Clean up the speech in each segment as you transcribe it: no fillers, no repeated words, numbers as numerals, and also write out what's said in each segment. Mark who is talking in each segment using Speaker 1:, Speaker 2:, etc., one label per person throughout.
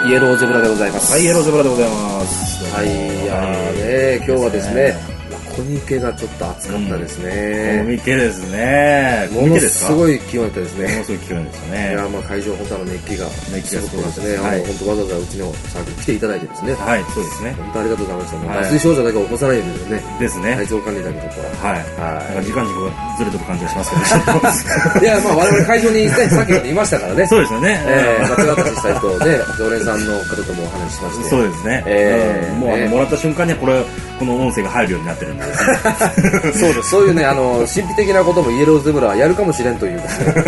Speaker 1: イエローゼブラでございます。
Speaker 2: はい、イエローゼブラでございます。
Speaker 1: はい、いやね、今日はですね、コミケがちょっと暑かったですね。
Speaker 2: コミケですね。
Speaker 1: ものすごい気温だったですね。
Speaker 2: ものすごい気温ですね。
Speaker 1: いや、まあ会場本当熱気がすごくなってね、本当わざわざうちのサークル来ていただいてですね。
Speaker 2: はい、そうですね。
Speaker 1: 本当ありがとうございました。脱水症状だけ起こさないようにね。
Speaker 2: ですね。
Speaker 1: 体調管理だけちょっと。
Speaker 2: はい。なんか時間軸がずれてる感じがしますけど。
Speaker 1: いや、まあ我々会場にさっきまでいましたからね。
Speaker 2: そうですよね。
Speaker 1: 手渡しした人で、常連さんの方ともお話ししまして。
Speaker 2: そうですね。もうもらった瞬間にはこの音声が入るようになってるんで。
Speaker 1: そうです。そういうね、神秘的なこともイエローゼブラはやるかもしれんというですね。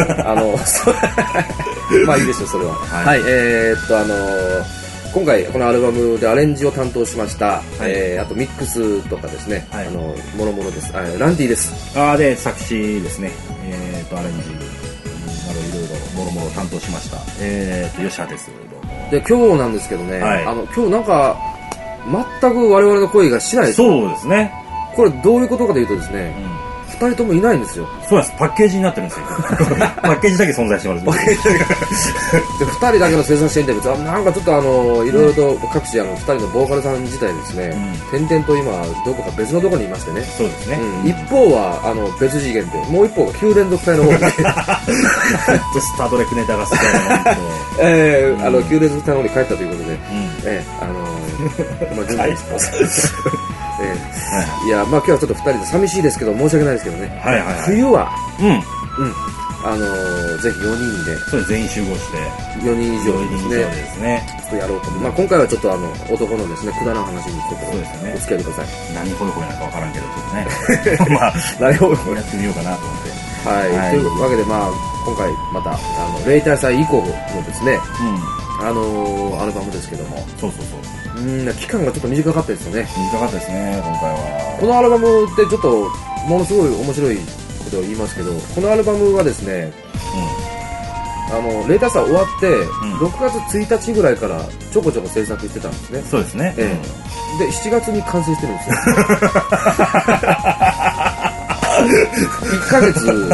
Speaker 1: まあいいでしょう、それは。はい。今回このアルバムでアレンジを担当しました、あとミックスとかですね、もろもろです。ランディです。
Speaker 2: で、作詞ですね。アレンジなどいろいろもろもろ担当しました。吉羽です。
Speaker 1: で、今日なんですけどね、今日なんか、全く我々の声がしないです。
Speaker 2: そうですね。
Speaker 1: これどういうことかというとですね、二人ともいないんですよ。
Speaker 2: そうです。パッケージになってるんですよ。パッケージだけ存在してます。
Speaker 1: で、二人だけの生産してんで、なんかちょっといろいろと各地二人のボーカルさん自体ですね、点々と今どこか別のところにいましてね。
Speaker 2: そうですね。
Speaker 1: 一方は別次元で、もう一方が9連続体の方で。
Speaker 2: スタートレックネタが好きだ
Speaker 1: な。9連続体の方に帰ったということで、まあ、順番にします。いや、まあ今日はちょっと2人で寂しいですけど申し訳ないですけどね、冬はぜひ4人で、
Speaker 2: そうです、全員集合して
Speaker 1: 4人以上ですね、ちょっとやろうと思う。まあ今回はちょっと男のですね、くだらん話にちょっとお付き合いください。
Speaker 2: 何ホイホイなのかわからんけど、ちょっとね、まあ何ホイホイやってみようかなと思って。
Speaker 1: はい、というわけで、まあ今回また例大祭以降のですね、アルバムですけども、
Speaker 2: そう
Speaker 1: 期間がちょっと短かったですよね。
Speaker 2: 短かったですね、今回は。
Speaker 1: このアルバムってちょっとものすごい面白いことを言いますけど、このアルバムはですね、例大祭終わって、6月1日ぐらいからちょこちょこ制作してたんですね。
Speaker 2: そうですね。
Speaker 1: で、7月に完成してるんですよ。1ヶ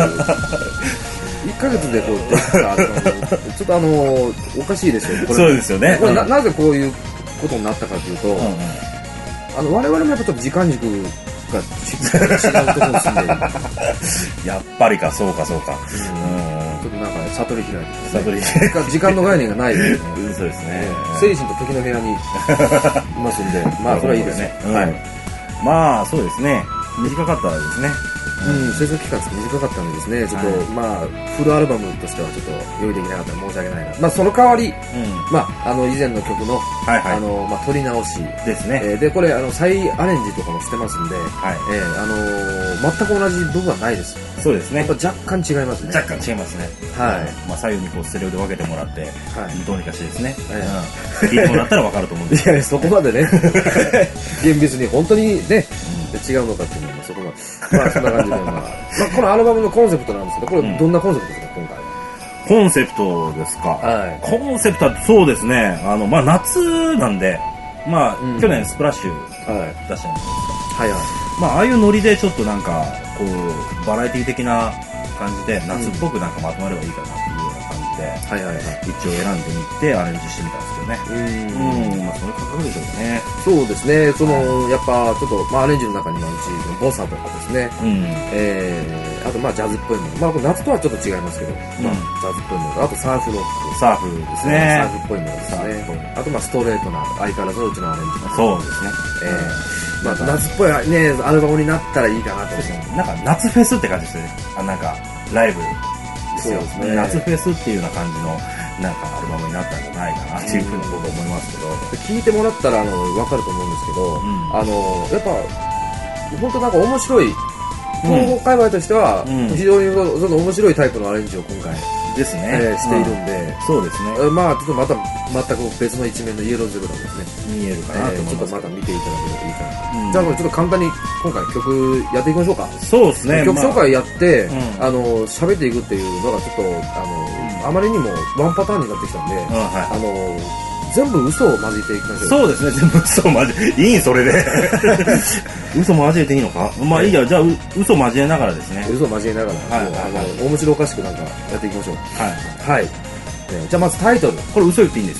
Speaker 1: 月でこうできたアルバム、ちょっとおかしいですよ。これ
Speaker 2: そうですよね。
Speaker 1: なぜこういうことになったかというと、我々もやっぱちょっと時間軸が違うところに住んでいる。
Speaker 2: やっぱりか、そうか。
Speaker 1: ちょっとなんか悟り開いて、時間の概念がないですね。
Speaker 2: そうですね。
Speaker 1: 精神と時の部屋にいますんで、まあそれはいいですね。
Speaker 2: まあそうですね。短かったですね。
Speaker 1: 制作期間短かったんでですね、ちょっとまあフルアルバムとしてはちょっと用意できなかったら申し訳ないな。まあその代わり、まあ以前の曲のまあ撮り直し
Speaker 2: ですね。
Speaker 1: でこれ再アレンジとかもしてますんで、全く同じ部分はないです。
Speaker 2: そうですね。
Speaker 1: やっぱ若干違いますね。
Speaker 2: 若干違いますね。まあ左右にこうステレオで分けてもらって、どうにかしてですね。聞いてもらったら分かると思うんですけど。
Speaker 1: いやそこまでね、厳密に本当にね違うのかっていうのはそこまで、まあそんな感じでまあこのアルバムのコンセプトなんですけど、これどんなコンセプトですか今回？
Speaker 2: コンセプトですか。コンセプトはそうですね。まあ夏なんで、まあ去年スプラッシュ出したじゃないですか。まあああいうノリでちょっとなんかこうバラエティ的な感じで夏っぽくなんかまとまればいいかなっていうような感じで、一応選んでみてアレンジしてみたんですけどね。まあその感覚でしょうね。
Speaker 1: そうですね。やっぱちょっとまあアレンジの中にはうちボサとかですね。あとまあジャズっぽいもの。まあ夏とはちょっと違いますけど、まあジャズっぽいもの。あとサーフロック。
Speaker 2: サーフですね。
Speaker 1: サーフっぽいものですね。あとまあストレートな相変わらずのうちのアレンジ。
Speaker 2: そうですね。
Speaker 1: まあ夏っぽいねアルバムになったらいいかなと。
Speaker 2: なんか夏フェスって感じですよね。なんかライブですよ。夏フェスっていうような感じのなんかアルバムになったんじゃないかなっていうふうに僕は思いますけど。
Speaker 1: 聞いてもらったら分かると思うんですけど、やっぱ本当なんか面白い。東方界隈としては非常にその面白いタイプのアレンジを今回
Speaker 2: ですね
Speaker 1: しているんで、
Speaker 2: そうですね。
Speaker 1: まあちょっとまた全く別の一面のイエローゼブラですね。
Speaker 2: 見えるかなと思います。
Speaker 1: ちょっとまた見ていただければいいかな。じゃあちょっと簡単に今回曲やっていきましょうか。
Speaker 2: そうですね。
Speaker 1: 曲紹介やって喋っていくっていうのがちょっとあまりにもワンパターンになってきたんで、全部嘘を交えていきましょう。
Speaker 2: そうですね。全部嘘を交えいいそれで嘘交えていいのか。まあいいや。じゃあ嘘交えながらですね。
Speaker 1: 嘘交えながら面白おかしくなんかやっていきましょう。はい。じゃあまずタイトル。
Speaker 2: これ嘘言っていいんですよね。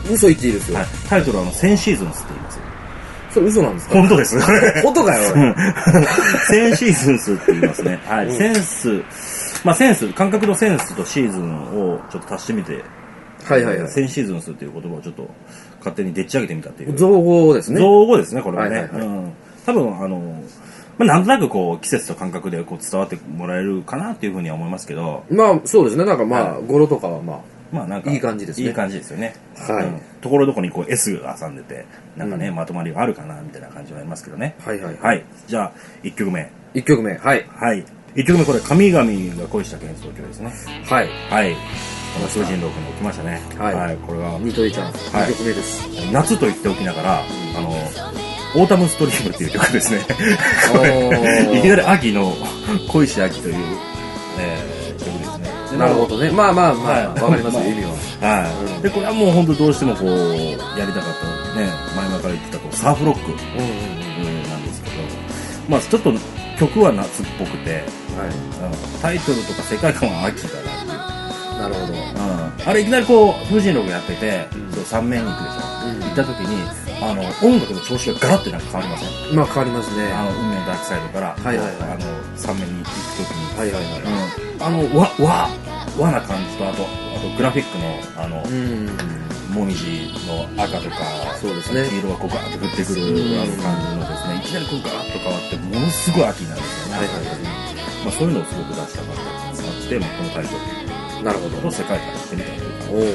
Speaker 1: 嘘言っていいですよ。
Speaker 2: タイトルはセンシーズンスって言いますよ。
Speaker 1: それ嘘なんですか？
Speaker 2: 本当です。
Speaker 1: 本当かよ。
Speaker 2: センシーズンスって言いますね。はい。センス、感覚のセンスとシーズンをちょっと足してみて、センシーズンスっていう言葉をちょっと勝手にでっち上げてみたっていう。
Speaker 1: 造語ですね。
Speaker 2: 造語ですね、これはね。多分、なんとなく季節と感覚で伝わってもらえるかなっていうふうには思いますけど。
Speaker 1: まあ、そうですね。なんか語呂とかは
Speaker 2: なんか、
Speaker 1: いい感じですね。
Speaker 2: いい感じですよね。
Speaker 1: はい。
Speaker 2: ところどころにS が挟んでて、なんかね、まとまりがあるかな、みたいな感じはありますけどね。はい。じゃあ、1曲目。
Speaker 1: 1曲目。はい。
Speaker 2: 1曲目、これ、神々が恋した幻想曲ですね。
Speaker 1: はい。
Speaker 2: 風神楼君に来ましたね。これは。
Speaker 1: ニトリちゃん。2曲目です。
Speaker 2: 夏と言っておきながら、オータムストリームっていう曲ですね。いきなり秋の恋し秋という、曲ですね。
Speaker 1: なるほどね。まあ、わかりますよ、意味は。
Speaker 2: で、これはもう本当どうしてもやりたかったね、前々から言ってたサーフロックなんですけど、ちょっと曲は夏っぽくて、タイトルとか世界観は秋だなっていう。
Speaker 1: なるほど。
Speaker 2: あれいきなり風神録やってて、3面に行くでしょ。行った時に、音楽の調子がガラッてなんか変わりません？
Speaker 1: 変わりますね。
Speaker 2: 運命のダークサイドから、3面に行く時に、和な感じと、あとグラフィックの、もみじの赤とか、
Speaker 1: そうですね。
Speaker 2: 黄色がガーッと降ってくる感じのですね、いきなりガラッと変わって、ものすごい秋になるんですよね。そういうのをすごく出したかったっていうのがあって、このタイトル。
Speaker 1: なるほど。
Speaker 2: 世界観やってみたい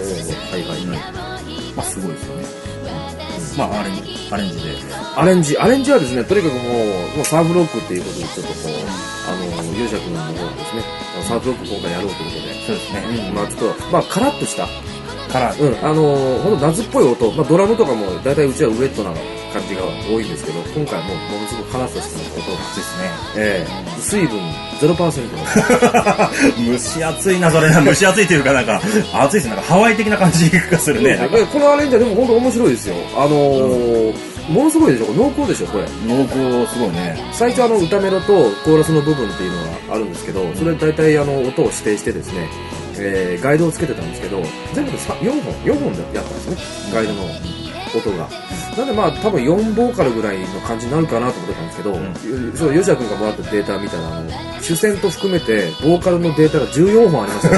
Speaker 2: な。すごいですよね。アレンジで。
Speaker 1: アレンジはですね、とにかくもうサーフロックっていうことで、ちょっと勇者君の方ですね、サーフロック今回やろうということで。
Speaker 2: そうですね。
Speaker 1: ちょっと、カラッとした。ほんと夏っぽい音、ドラムとかも大体うちはウェットな感じが多いんですけど、今回ものすごくカラッとした音ですね。水分 0%
Speaker 2: 蒸し暑いな、それ。蒸し暑いというか、なんか、暑いですね。なんかハワイ的な感じがするね。
Speaker 1: このアレンジはでも本当面白いですよ。ものすごいでしょ、濃厚でしょ、これ。
Speaker 2: 濃厚、すごいね。
Speaker 1: 最初歌メロとコーラスの部分っていうのがあるんですけど、それ大体音を指定してですね、ガイドをつけてたんですけど、全部で4本でやったんですね、ガイドの音が。なんで多分4ボーカルぐらいの感じになるかなと思ってたんですけど、吉田君がもらったデータ見たら、主戦と含めてボーカルのデータが14本ありました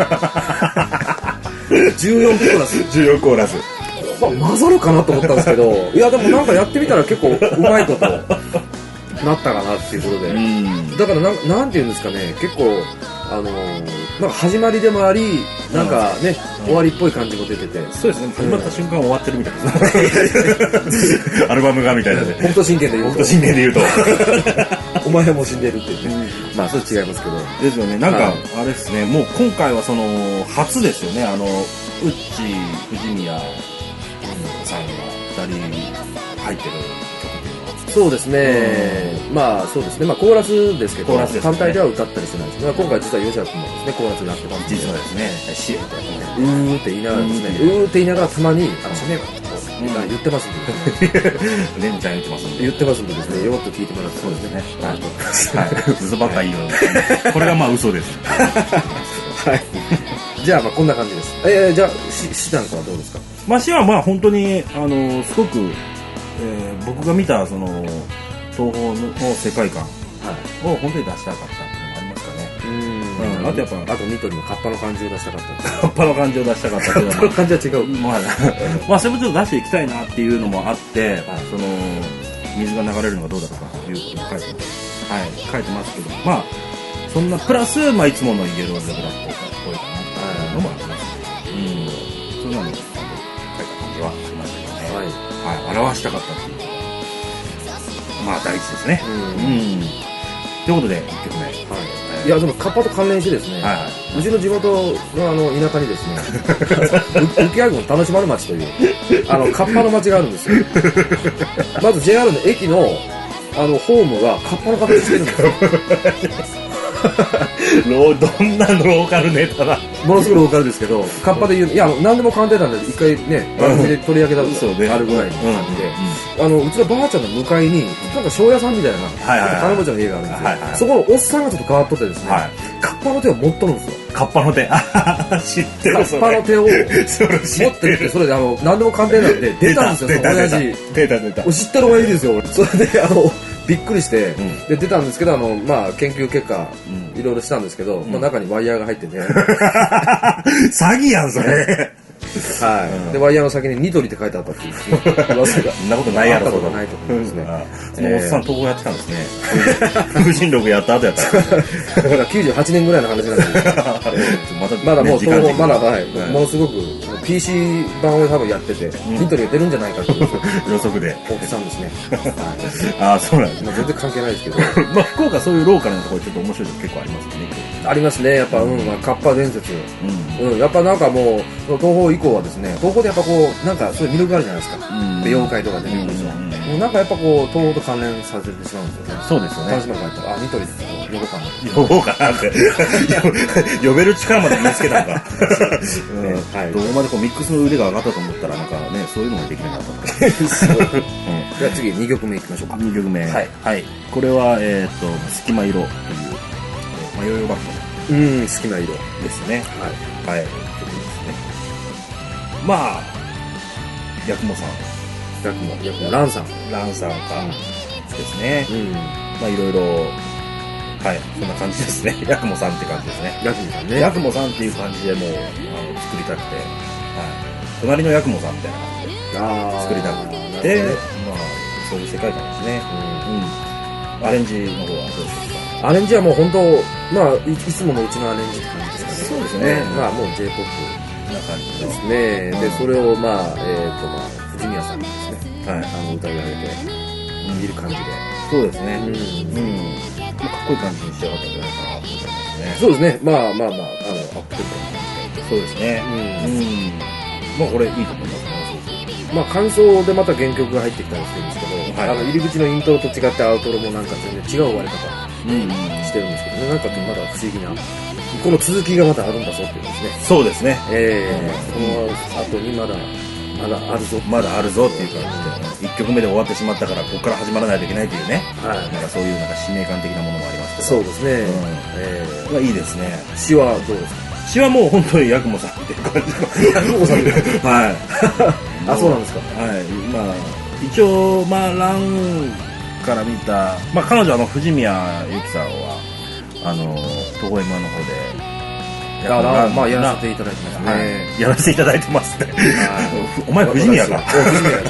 Speaker 1: 14コーラス。
Speaker 2: 14コーラス。
Speaker 1: 混ざるかなと思ったんですけど、いやでもなんかやってみたら結構うまいことなったかなっていうことで、だからなんていうんですかね、結構なんか始まりでもあり、なんかね、終わりっぽい感じも出てて。
Speaker 2: そうですね、始まった瞬間終わってるみたいですね。アルバムがみたいなね。
Speaker 1: 北斗神拳で言うと。
Speaker 2: 北斗神拳で言うと。
Speaker 1: お前はもう死んでるって言って。それ違いますけど。
Speaker 2: ですよね、なんか、あれですね、もう今回は初ですよね、ウッチ、藤宮さんが2人入ってる曲っていうのは。
Speaker 1: そうですね。そうですね。コーラスですけど、単体では歌ったりしてないです。今回実は吉田君もですね、コーラスになってます。
Speaker 2: 実はですね、シエって
Speaker 1: って言いながらですね、って言いながらたまに、しめば言ってますんで。
Speaker 2: レンちゃん言ってますんで。
Speaker 1: 言ってますんでですね、よっと聞いてもらって。
Speaker 2: そうですね。嘘ばっかり言う。これが嘘です。
Speaker 1: はい。じゃあこんな感じです。じゃあ、シなんかはどうですか？
Speaker 2: シは本当に、すごく、僕が見た東宝の世界観を本当に出したかったっていうのがありますかね。あとやっぱ、
Speaker 1: あとニトリのカッパの感じを出したかった。
Speaker 2: カッパの感じを出したかったけど、
Speaker 1: カッパの感じは違う。
Speaker 2: それもちょっと出していきたいなっていうのもあって、水が流れるのがどうだとかいうことも書いてますけど、そんなプラス、いつものイエローゼブラっぽいかなっていうのもあります。そんなの書いた感じはありましたけどね。表したかったっていうのが第一ですね。ということで1曲目。
Speaker 1: いやでもカッパと関連してですね、うちの地元の田舎にですね、浮谷郡田主丸町というカッパの町があるんですよ。まず JR の駅のホームがカッパの形してるんですよ。
Speaker 2: どんなローカルネタだ。
Speaker 1: ものすごいローカルですけど、カッパで言う、いや、何でも鑑定団で一回ね、番組で取り上げたことあるぐらいの感じで、うちのばあちゃんの向かいに、なんか庄屋さんみたいな、金持ちの家があるんですよ。そこのおっさんがちょっと変わっとってですね、カッパの手を持っとるんですよ。
Speaker 2: カッパの手、知ってる。
Speaker 1: カッパの手を持ってるって、それで何でも鑑定団で出たんですよ、親父。
Speaker 2: 出た。
Speaker 1: 知ってる親父ですよ、それで、びっくりして、で出たんですけど、まあ、研究結果、いろいろしたんですけど、まあ、中にワイヤーが入ってて。
Speaker 2: 詐欺やん、それ。
Speaker 1: はい。で、ワイヤーの先にニトリって書いてあったっていう噂が。
Speaker 2: そんなことないやろ、
Speaker 1: そんなことないと思いますね。
Speaker 2: そのおっさん、統合やってたんですね。風神録やった後やった。
Speaker 1: だから98年ぐらいの話なんですけど、まだもう統合、まだ、ものすごく、PC 版を多分やってて、ニトリが出るんじゃないかっていう
Speaker 2: 予測で。
Speaker 1: おっさんですね。
Speaker 2: ああ、そうなんです。
Speaker 1: 全然関係ないですけど。
Speaker 2: まあ、福岡そういうローカルなところちょっと面白いとこ結構ありますね。
Speaker 1: ありますね、やっぱ、カッパ伝説。やっぱなんかもう、東宝以降はですね、東宝でやっぱこう、なんかそういう魅力があるじゃないですか。妖怪とか出てくるでしょ。もうなんかやっぱこう、東宝と関連させてしまうんですよね。
Speaker 2: そうですよね。
Speaker 1: 楽しみが入ったら、ニトリって呼ぼうかな。
Speaker 2: 呼ぼうかなって。呼べる力まで身につけたのか。どこまでこうミックスの腕が上がったと思ったら、なんかね、そういうのができなかったのか。
Speaker 1: じゃあ次、2曲目いきましょうか。
Speaker 2: 2曲目。はい。これは、隙間色という、迷いバット。
Speaker 1: 隙間色
Speaker 2: ですね。はい。曲ですね。まあ、八雲さん。
Speaker 1: ランさん
Speaker 2: か。ですね。まあ、いろいろ、はい、そんな感じですね。八雲さんって感じですね。八雲さんっていう感じでもう、作りたくて、隣の八雲さんみたいな感じで作りたくて、まあ、そういう世界観ですね。アレンジの方はどうでしょうか？
Speaker 1: アレンジはもう本当、まあ、いつものうちのアレンジって感じですかね。
Speaker 2: そうですね。
Speaker 1: まあ、もう J-POP な感じですね。で、それをまあ、藤宮さんがですね、歌い上げている感じで。
Speaker 2: そうですね。かっこいい感じに仕上がったんじゃないかなと思いますね。
Speaker 1: そうですね。まあ、アップテンポな感
Speaker 2: じで。そうですね。まあ、これいいと思いますね。
Speaker 1: まあ、感想でまた原曲が入ってきたりしてるんですけど、入り口のイントロと違ってアウトロもなんか全然違う終わり方してるんですけどね、なんかまだ不思議な、この続きがまたあるんだぞっていうんですね。
Speaker 2: そうですね。
Speaker 1: その後にまだあるぞ。
Speaker 2: まだあるぞっていう感じで、1曲目で終わってしまったから、ここから始まらないといけないというね、なんかそういうなんか使命感的なものもありますけど。
Speaker 1: そうですね。
Speaker 2: いいですね。
Speaker 1: 詩はどうですか？
Speaker 2: 詩はもう本当に八雲さんっていう感じ。
Speaker 1: 八雲さん
Speaker 2: はい。
Speaker 1: あ、そうなんですか。
Speaker 2: はい。まあ、一応、まあ、ランから見た、まあ、彼女藤宮由紀さんは、東宝 M1 の方で、
Speaker 1: まあ、やらせていただいてますね。
Speaker 2: やらせていただいてますね。お前、藤宮か。
Speaker 1: 藤宮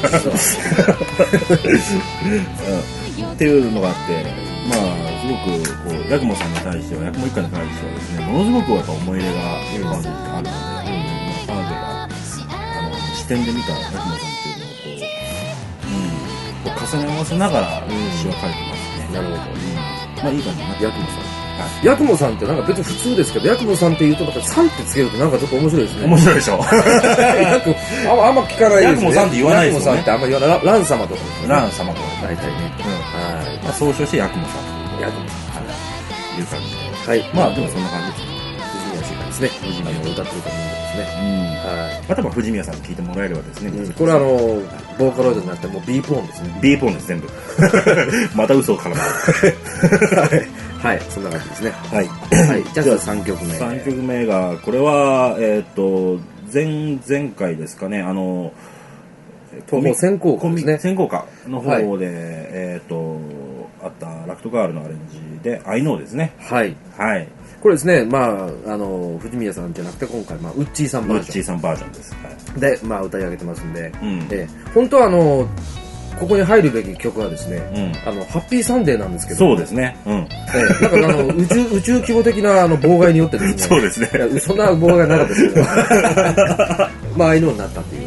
Speaker 2: っていうのがあって、まあ、すごく、こう、八雲さんに対しては、八雲一家に対してはですね、ものすごくやっぱ思い入れがあるので、彼女が、視点で見た八雲さんっていうのをこう、重ね合わせながら詩は書いてますね。
Speaker 1: なるほど。
Speaker 2: まあ、いい感じになって
Speaker 1: 八雲さん。八雲さんってなんか別に普通ですけど、八雲さんって言うと、さんってつけるとなんかちょっと面白いですね。
Speaker 2: 面白いでしょ。
Speaker 1: あんま聞かないですね。
Speaker 2: 八雲さんって言わないですよね。
Speaker 1: 八雲さんってあんま言わない。ラン様とかですね。
Speaker 2: ラン様とか
Speaker 1: 大体ね。
Speaker 2: まあ、総称して八雲さん。
Speaker 1: 八雲さん。
Speaker 2: いう感じで。
Speaker 1: はい。
Speaker 2: まあ、でもそんな感じですね。
Speaker 1: 藤宮氏がですね。藤宮を歌ってると思うんですね。
Speaker 2: また藤宮さんに聞いてもらえればですね。
Speaker 1: これはボーカロイドじゃなくてもう B ポーンですね。
Speaker 2: B ポーンです、全部。また嘘を絡め
Speaker 1: た。はい、そんな感じですね。
Speaker 2: はい。
Speaker 1: じゃあ3曲目。
Speaker 2: 3曲目が、これは、前回ですかね、
Speaker 1: 先行歌ですね。
Speaker 2: 先行歌の方で、あったラクトガールのアレンジで、I know ですね。
Speaker 1: はい。これですね、まあ、藤宮さんじゃなくて今回、まあ、ウッチーさんバージョン。
Speaker 2: ウッチーさんバージョンです。
Speaker 1: で、まあ、歌い上げてますんで、本当はここに入るべき曲はですね、ハッピーサンデーなんですけど。
Speaker 2: そうですね。
Speaker 1: なんか宇宙規模的な妨害によってですね。
Speaker 2: そうですね。
Speaker 1: そんな妨害なかったですけど。まあ、ああいうのになったっていう。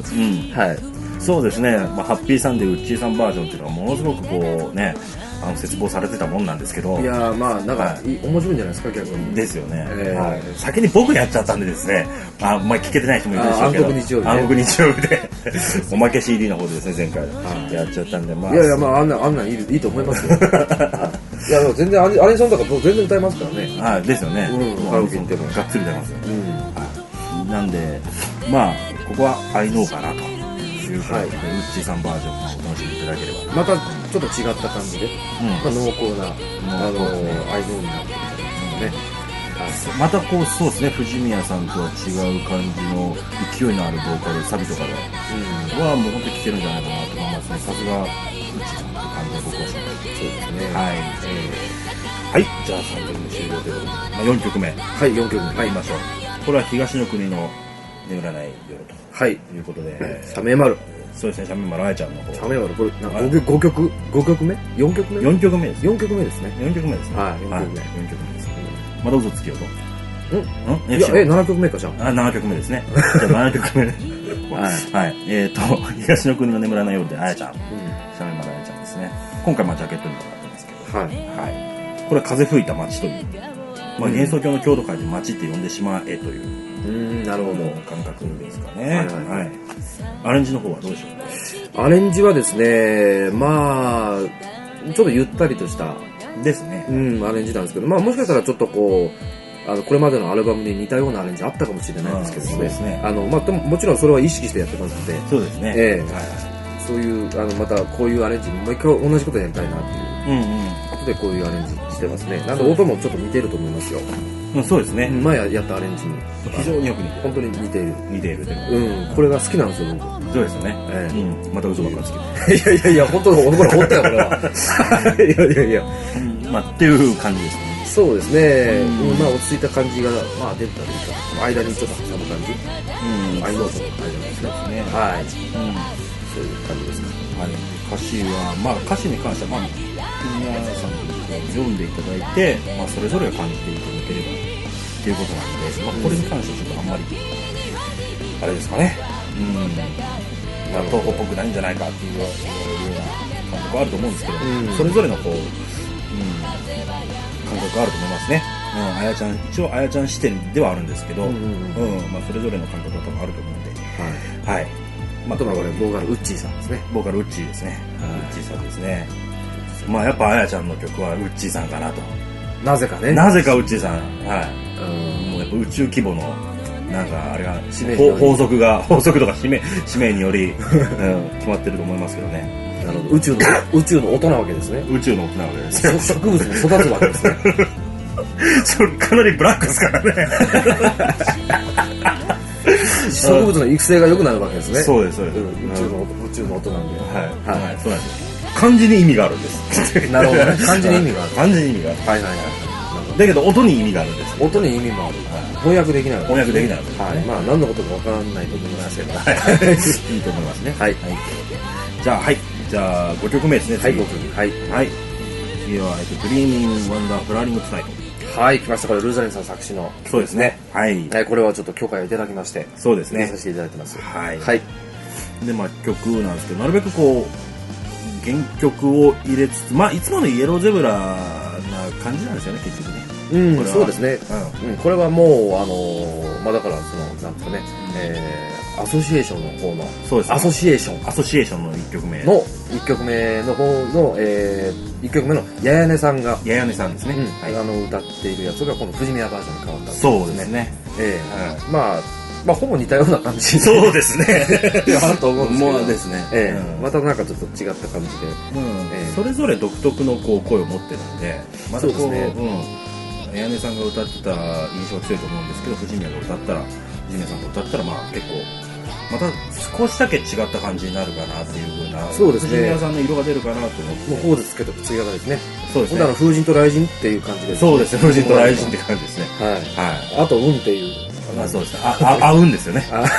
Speaker 1: はい。
Speaker 2: そうですね。まあ、ハッピーサンデーウッチーさんバージョンっていうのはものすごくこうね、切望されてたもんなんですけど。
Speaker 1: いやまあ、なんか、面白いんじゃないですか、逆に。
Speaker 2: ですよね。先に僕やっちゃったんでですね、あんまり聞けてない人もいるでしょうけど。暗黒日曜日で。おまけ CD の方でですね、前回やっちゃったんで、まあ。
Speaker 1: いや、まあ、あんなんいいと思いますよ。 いやでも全然アニソンとか全然歌いますからね。
Speaker 2: はい、ですよね。
Speaker 1: カラオケ行っても
Speaker 2: がっつり歌いますよ。なんでまあここはI knowかなということで、ウッチーさんバージョンを楽しんでいただければ。
Speaker 1: またちょっと違った感じで、まあ濃厚なI knowになってるんですね。
Speaker 2: またこうそうですね、藤宮さんとは違う感じの勢いのあるボーカル、サビとかではもう本当に聴けるんじゃないかなと思いますね。さすがウッチーさんって感じで僕は紹介してそうですね。はい、はい、じゃあ3曲目終了ということで、まあ、4曲目
Speaker 1: はい4曲目
Speaker 2: はい、いきましょう。これは東の国の眠らない夜ということで、
Speaker 1: シャメマル、
Speaker 2: そうですね、シャメマルあやちゃんの方、
Speaker 1: シャメマルこれ5曲目4曲目
Speaker 2: 4曲目です。
Speaker 1: 4曲目ですね。
Speaker 2: 4曲目ですね。
Speaker 1: はい、4曲目
Speaker 2: 4曲目です。まだ嘘つきよと。
Speaker 1: いや7曲目かじゃん。
Speaker 2: 7曲目ですね。じゃあ7曲目ではい、東の国の眠らない夜であやちゃん、シャメマルあやちゃんですね。今回ジャケットにもなってますけど、はい、これは風吹いた街という、まあ幻想郷の郷土会で街って呼んでしまえという
Speaker 1: なるほど
Speaker 2: 感覚ですかね。はい。アレンジの方はどうでしょう。
Speaker 1: アレンジはですね、まあちょっとゆったりとした
Speaker 2: ですね。
Speaker 1: アレンジなんですけど、まあもしかしたらちょっとこれまでのアルバムに似たようなアレンジあったかもしれないですけどね。まあもちろんそれは意識してやってますので。
Speaker 2: そうですね。
Speaker 1: そういうまたこういうアレンジもう一回同じことやりたいなっていうことでこういうアレンジしてますね。なんで音もちょっと似てると思いますよ。
Speaker 2: そうですね。
Speaker 1: 前やったアレンジに
Speaker 2: 非常によく似てる。
Speaker 1: 本当に似ている。
Speaker 2: 似ている。
Speaker 1: これが好きなんですよ僕。
Speaker 2: そうですよね。また嘘ばっか
Speaker 1: り好き。いや本当のほらほったよこれは。いや。
Speaker 2: まあっていう感じですね。
Speaker 1: そうですね。まあ落ち着いた感じがまあ出たというか、間にちょっと挟む感じ。アイノートの間ですね。はい。そういう感じですか。
Speaker 2: はい。歌詞はまあ歌詞に関してはまあ皆さんに読んでいただいて、まあそれぞれが感じていただければっていうことなんで、まあこれに関してはちょっとあんまりあれですかね。まあ東宝っぽくないんじゃないかっていうような感覚はあると思うんですけど、それぞれのこう感覚があると思いますね。あやちゃん一応あやちゃん視点ではあるんですけど、まあそれぞれの感覚が多分あると思うんで、はい。
Speaker 1: まあとはこれボーカルウッチーさんですね。
Speaker 2: ボーカルウッチーですね。ウッチーさんですね。まあやっぱあやちゃんの曲はウッチーさんかなと。
Speaker 1: なぜかね。
Speaker 2: なぜかウッチーさん。はい。もうやっぱ宇宙規模のなんかあれが法則とか使命により決まってると思いますけどね。
Speaker 1: なるほど。宇宙の音なわけですね。
Speaker 2: 宇宙の音なわけです。
Speaker 1: 植物も育つわけですね。
Speaker 2: それかなりブラックですからね。
Speaker 1: 植物の育成が良くなるわけですね。
Speaker 2: そうです。宇
Speaker 1: 宙の音なんで。
Speaker 2: はい。そうなんです。漢字に意味があるんです。
Speaker 1: なるほどね。漢字に意味がある。
Speaker 2: 漢字に意味がある。
Speaker 1: はい。
Speaker 2: だけど音に意味があるんです。
Speaker 1: 音に意味もある。翻訳できない。
Speaker 2: 翻訳できない。
Speaker 1: はい。まあ何のことかわからないと思いますけど。
Speaker 2: いいと思いますね。はい。じゃあ5曲目ですね。
Speaker 1: はい、5曲。はい。
Speaker 2: 次はドリーミングワンダーフラーリングツナイト。
Speaker 1: はい、来ました。これルーザリンさん作詞の。
Speaker 2: そうですね。はい。
Speaker 1: これはちょっと許可をいただきまして。
Speaker 2: そうですね。
Speaker 1: させていただいてます。
Speaker 2: はい。でまあ曲なんですけど、なるべくこう原曲を入れつつ、まあいつものイエローゼブラな感じなんですよね、結局ね。
Speaker 1: そうですね。これはもうまあだからなんですかね、アソシエーションの方の、
Speaker 2: そうですね、
Speaker 1: アソシエーション
Speaker 2: の1曲目
Speaker 1: の方の1曲目のややねさんが
Speaker 2: ですね、
Speaker 1: 歌っているやつがこの藤宮バージョンに変わったんです
Speaker 2: ね。そうですね。
Speaker 1: まあほぼ似たような感じ。
Speaker 2: そうですね。
Speaker 1: あると思うんですけど。
Speaker 2: もうですね。
Speaker 1: またなんかちょっと違った感じで、
Speaker 2: それぞれ独特のこう声を持ってるんで、またこうややねさんが歌ってた印象が強いと思うんですけど、藤宮さんが歌ったらまあ結構また少しだけ違った感じになるかなっていう風な、
Speaker 1: そうですね、
Speaker 2: 藤宮さんの色が出るかなと思って。
Speaker 1: もうこうですけど違うですね。
Speaker 2: そうですね。
Speaker 1: 風神と雷神っていう感じです。
Speaker 2: そうですね。風神と雷神って感じですね。
Speaker 1: はい。あと運っていう。
Speaker 2: そうですね。合うんですよね。
Speaker 1: はい。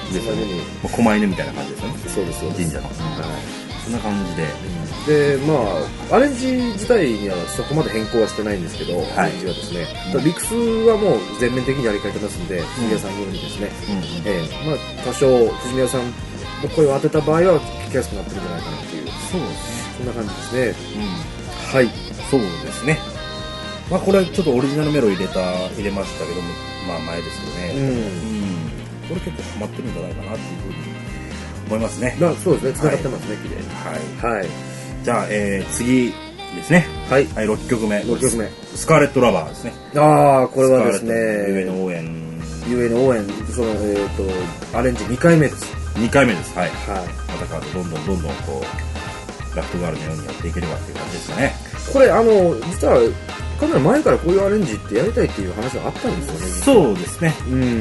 Speaker 2: で、そういう風に狛犬みたいな感じですよね。
Speaker 1: そうですよ。
Speaker 2: 神社の。そんな感じで。
Speaker 1: でまあアレンジ自体にはそこまで変更はしてないんですけど、アレンジはですね、理屈はもう全面的にやり替えてますんで、藤宮さんようにですね、まあ多少藤宮さんの声を当てた場合は聞きやすくなってるんじゃないかなっていう、
Speaker 2: そうですね、
Speaker 1: そんな感じですね。はい、
Speaker 2: そうですね。まあこれはちょっとオリジナルメロ入れましたけども、まあ前ですけどね、これ結構ハマってるんじゃないかなっていうふうに思いますね。
Speaker 1: そうですね、繋がってますね、綺麗に。
Speaker 2: はい。じゃあ、次ですね。
Speaker 1: はい。
Speaker 2: はい、6曲目。
Speaker 1: 6曲目。
Speaker 2: スカーレットラバーですね。
Speaker 1: ああ、これはですね。
Speaker 2: ゆえの応援。
Speaker 1: ゆえの応援、アレンジ2回目です。
Speaker 2: 2回目です。はい。
Speaker 1: はい。
Speaker 2: またかどんどんこう、ラフトガールのようにやっていければっていう感じですかね。
Speaker 1: これ、実は、かなり前からこういうアレンジってやりたいっていう話があったんですよね。
Speaker 2: そうですね。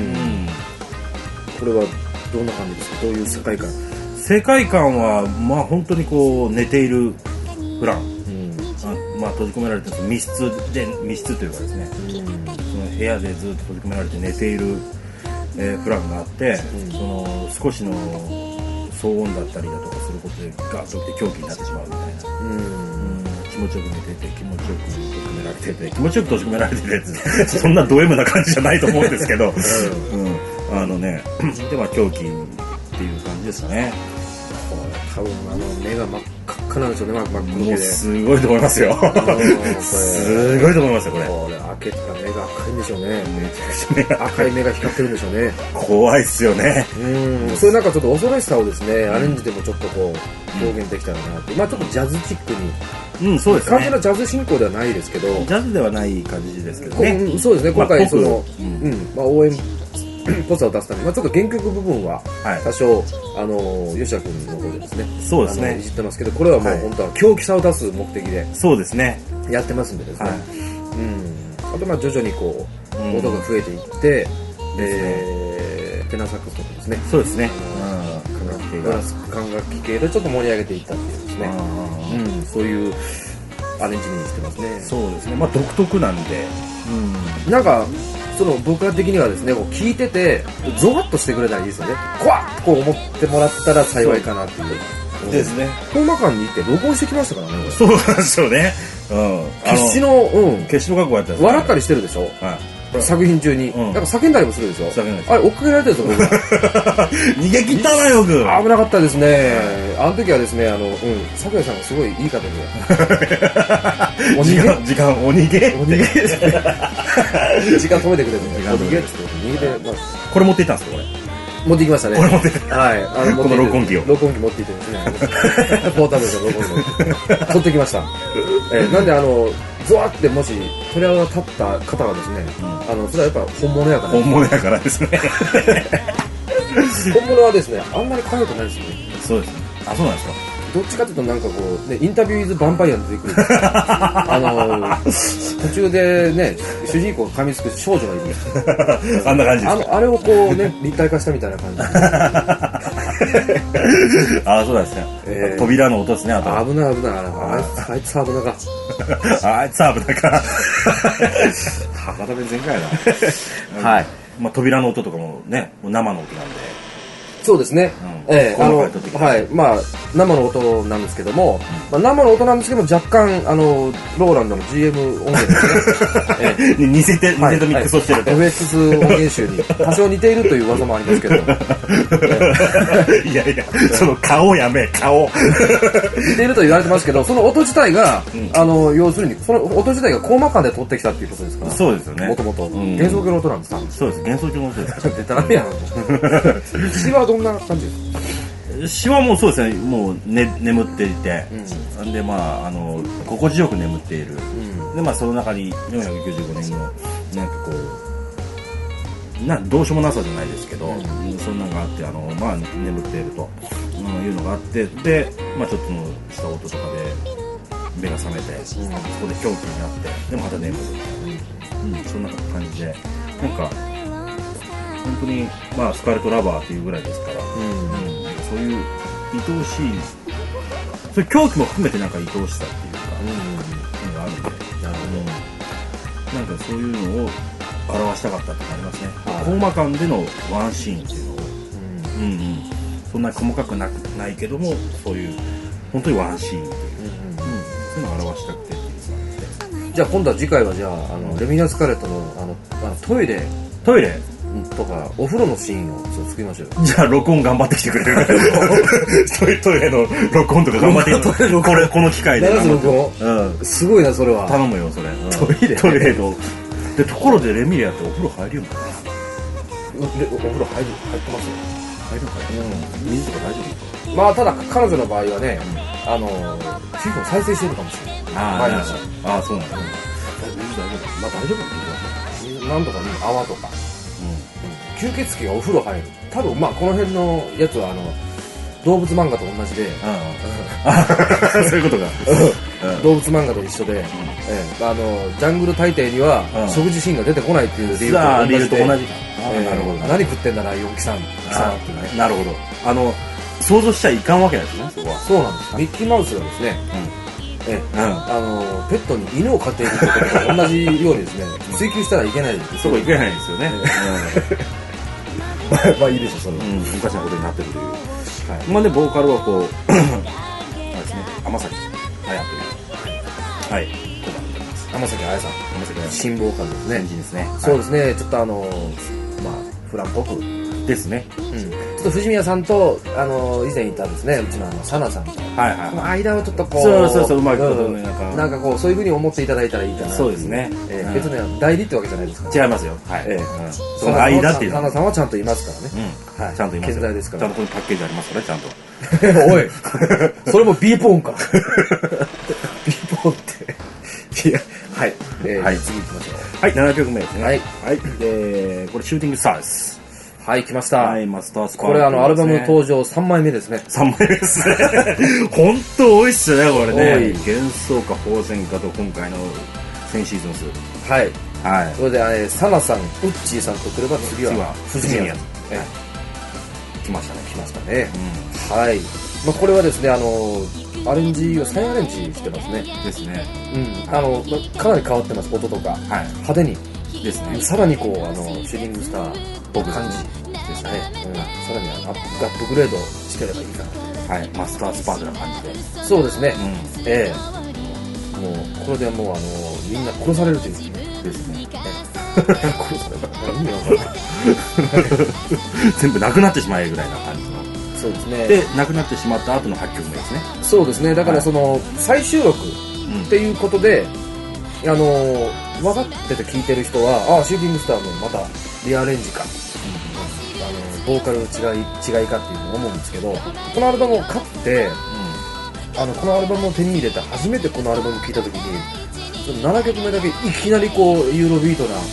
Speaker 1: これはどんな感じですか？どういう世界観？
Speaker 2: 世界観はまあ本当にこう寝ているプラン、まあ閉じ込められて密室というかですね、その部屋でずっと閉じ込められて寝ている、プランがあって、その少しの騒音だったりだとかすることでガーッと起きて狂気になってしまうみたいな、気持ちよく寝てて気持ちよく閉じ込められてて気持ちよく閉じ込められててそんなド M な感じじゃないと思うんですけど、でまあ狂気っていう感じですかね。
Speaker 1: 多分目が真っ赤なんでしょうね。
Speaker 2: もうすごいと思いますよ。すごいと思いますよこれ。
Speaker 1: これ開けたら目が赤いんでしょうね。めちゃくちゃ赤い目が光ってるんでしょうね。
Speaker 2: 怖いっすよね。
Speaker 1: それなんかちょっと恐ろしさをですね、アレンジでもちょっとこう表現できたらなって。まあちょっとジャズチックに。そうですね。完全なジャズ進行ではないですけど。
Speaker 2: ジャズではない感じですけどね。
Speaker 1: そうですね。今回その応援ぽさを出すために、ちょっと原曲部分は多少、吉田君の方でですね、
Speaker 2: そうですね、
Speaker 1: いじってますけど、これはもう本当は狂気さを出す目的で、
Speaker 2: そうですね、
Speaker 1: やってますんでですね、あと徐々にこう音が増えていって、テナーサックスとかですね、
Speaker 2: そうですね、
Speaker 1: 管楽器系でちょっと盛り上げていったっていうですね、そういうアレンジにしてますね。
Speaker 2: そうですね、まあ独特なんで、
Speaker 1: なんか僕ら的にはですね、聞いててゾワッとしてくれたらいいですよね。怖っとこう思ってもらったら幸いかなっていう
Speaker 2: ですね。
Speaker 1: コーマ館に行って録音してきましたからね。
Speaker 2: そうなんですよね。
Speaker 1: 決死の
Speaker 2: 決死の覚悟やったんです。
Speaker 1: 笑ったりしてるでしょ。はい。作品中に、なんか叫んだりもするでしょ。あれ追っかけられてるんですよ僕。
Speaker 2: 逃げ切ったなよく。
Speaker 1: 危なかったですね。あの時はですね、桜井さんがすごいいい方で。
Speaker 2: お逃げ
Speaker 1: ですね。時間止めてくれて、お逃げって逃げて、
Speaker 2: これ持っていったんですかこれ。
Speaker 1: 持ってきましたね。
Speaker 2: これ持ってきた。
Speaker 1: はい。
Speaker 2: この録音機を。
Speaker 1: 録音機持っていってですね。ポータブルの録音機。取ってきました。なんでゾワってもし鳥肌が立った方はですね、それはやっぱ本物やから。
Speaker 2: 本物やからですね。
Speaker 1: 本物はですね、あんまり可愛くないですよね。
Speaker 2: そうですね。あ、そうなんですか。
Speaker 1: どっちかというとなんかこう、ね、インタビューイズヴァンパイアに出てくる。途中でね、主人公が噛みつく少女がいる。
Speaker 2: あんな感じですか。
Speaker 1: あれをこうね、立体化したみたいな感じ。
Speaker 2: あ、そうですね。扉の音ですね、あと。
Speaker 1: 危ない。あいつ危なか。
Speaker 2: あいつ危なか。
Speaker 1: 博多弁全開や
Speaker 2: な。はい。まあ扉の音とかもね、生の音なんで。
Speaker 1: そうですね。はい。まあ、生の音なんですけども、生の音なんですけども、若干、ローランドの GM 音源ですね。
Speaker 2: 似せてミックスをしてると。
Speaker 1: FX 音源集に多少似ているという噂もありますけど。
Speaker 2: いや、その顔やめ、顔。
Speaker 1: 似ていると言われてますけど、その音自体が、要するに、その音自体がコーマ間で撮ってきたっていうことですから。
Speaker 2: そうですよね。
Speaker 1: もともと。幻想郷の音なんですか。
Speaker 2: そうです、幻想郷の音です。
Speaker 1: でたらめやん。詩はどんな感じですか？
Speaker 2: 詩はもうそうですね、もう、眠っていて、でまあ心地よく眠っている、でまあその中に495年のなんかこうどうしようもなさじゃないですけど、そんなのがあってまあ眠っているというのがあって、でまあちょっとのした音とかで目が覚めて、そこで狂気になってでもまた眠る、そんな感じでなんか本当にまあスカーレットラバーっていうぐらいですから。そういう愛おしい、そういう狂気も含めてなんか愛おしさっていうか、のがあるんで、なんかそういうのを表したかったってなりますね。コーマ間でのワンシーンっていうのを、そんなに細かくないけども、そういう本当にワンシーンっていう、そういうのを表したくてっていうのがあって。
Speaker 1: じゃあ今度は次回はじゃあレミナ・スカレットのトイレとかお風呂のシーンを作りましょうよ。
Speaker 2: じゃあ録音頑張ってきてくれる。トイレの録音とか頑張ってきてこの機会で。
Speaker 1: 録音？すごいなそれは。
Speaker 2: 頼むよそれ。トイレの。でところでレミリアってお風呂入るよかな。お風呂入ってますよ。入るかな。水とか大丈夫？
Speaker 1: まあただ彼女の場合はね、皮膚を再生してるかもしれない。毎日。
Speaker 2: ああ、そうなんだ。
Speaker 1: まあ大丈夫って言うなんとかね、泡とか。吸血鬼がお風呂入る。多分まあこの辺のやつは動物漫画と同じで、
Speaker 2: そういうことか。
Speaker 1: 動物漫画と一緒で、ジャングル大帝には食事シーンが出てこないっていう理由と同じで、何食ってんだライオン貴様っていうね。
Speaker 2: なるほど。想像しちゃいかんわけですね、そこは。
Speaker 1: そうなんです。ミッキーマウスがですね、ペットに犬を飼っているということと同じようにですね、追求したらいけない。
Speaker 2: そこいけないですよね。
Speaker 1: まあいいでしょう、それは。
Speaker 2: 昔のことになってるという。まあで、ボーカルはこう、あれですね、天崎彩という、はい、
Speaker 1: 天崎彩さん。新ボーカルですね。
Speaker 2: 新人ですね。
Speaker 1: そうですね、ちょっとまあ、フランっぽく。
Speaker 2: ですね。
Speaker 1: ちょっと藤宮さんと、以前いたですね、うちのサナさんと。この間をちょっとこう。
Speaker 2: そう、うまいことね、
Speaker 1: なんかこう、そういう風に思っていただいたらいいかな。
Speaker 2: そうですね。
Speaker 1: 別に代理ってわけじゃないですか。
Speaker 2: 違いますよ。はい。その間っていうのは。
Speaker 1: サナさんはちゃんといますからね。
Speaker 2: ちゃんといます。
Speaker 1: 健在ですから。
Speaker 2: ちゃんとここにパッケージありますからね、ちゃんと。
Speaker 1: おい、それも B ポーンか。B ポーンって。いや、はい。次行きましょう。
Speaker 2: はい、7曲目ですね。
Speaker 1: はい。
Speaker 2: これ、シューティングスターです。
Speaker 1: はい、来ました。
Speaker 2: はい、マスタースパーク。
Speaker 1: これアルバム登場3枚目ですね。
Speaker 2: 3枚目ですね。ほんと多いっすね、これね。幻想か宝泉かと今回の1000シーズン数。
Speaker 1: はい。それで、サナさん、ウッチーさんとくれば次は藤宮さん。
Speaker 2: 来ました
Speaker 1: ね。はい。まあこれはですね、アレンジを再アレンジしてますね。
Speaker 2: ですね。
Speaker 1: かなり変わってます、音とか。派手に。
Speaker 2: ですね。
Speaker 1: さらにこう、シューティングスターっぽく感じですね。さらにアップグレードしてればいいかな。
Speaker 2: はい。マスタースパークな感じで。
Speaker 1: そうですね。もう、これでもうみんな殺されるという
Speaker 2: ですね。
Speaker 1: 殺される。意味わかんない。
Speaker 2: 全部なくなってしまえぐらいな感じの。
Speaker 1: そうですね。
Speaker 2: で、なくなってしまった後の8曲目ですね。
Speaker 1: そうですね。だから再収録っていうことで、分かってて聞いてる人は、シューティングスターもまたリアレンジか、ボーカルの違いかっていうのを思うんですけど、このアルバムを買って、このアルバムを手に入れて初めてこのアルバムを聴いたときに、7曲目だけいきなりこうユーロビートな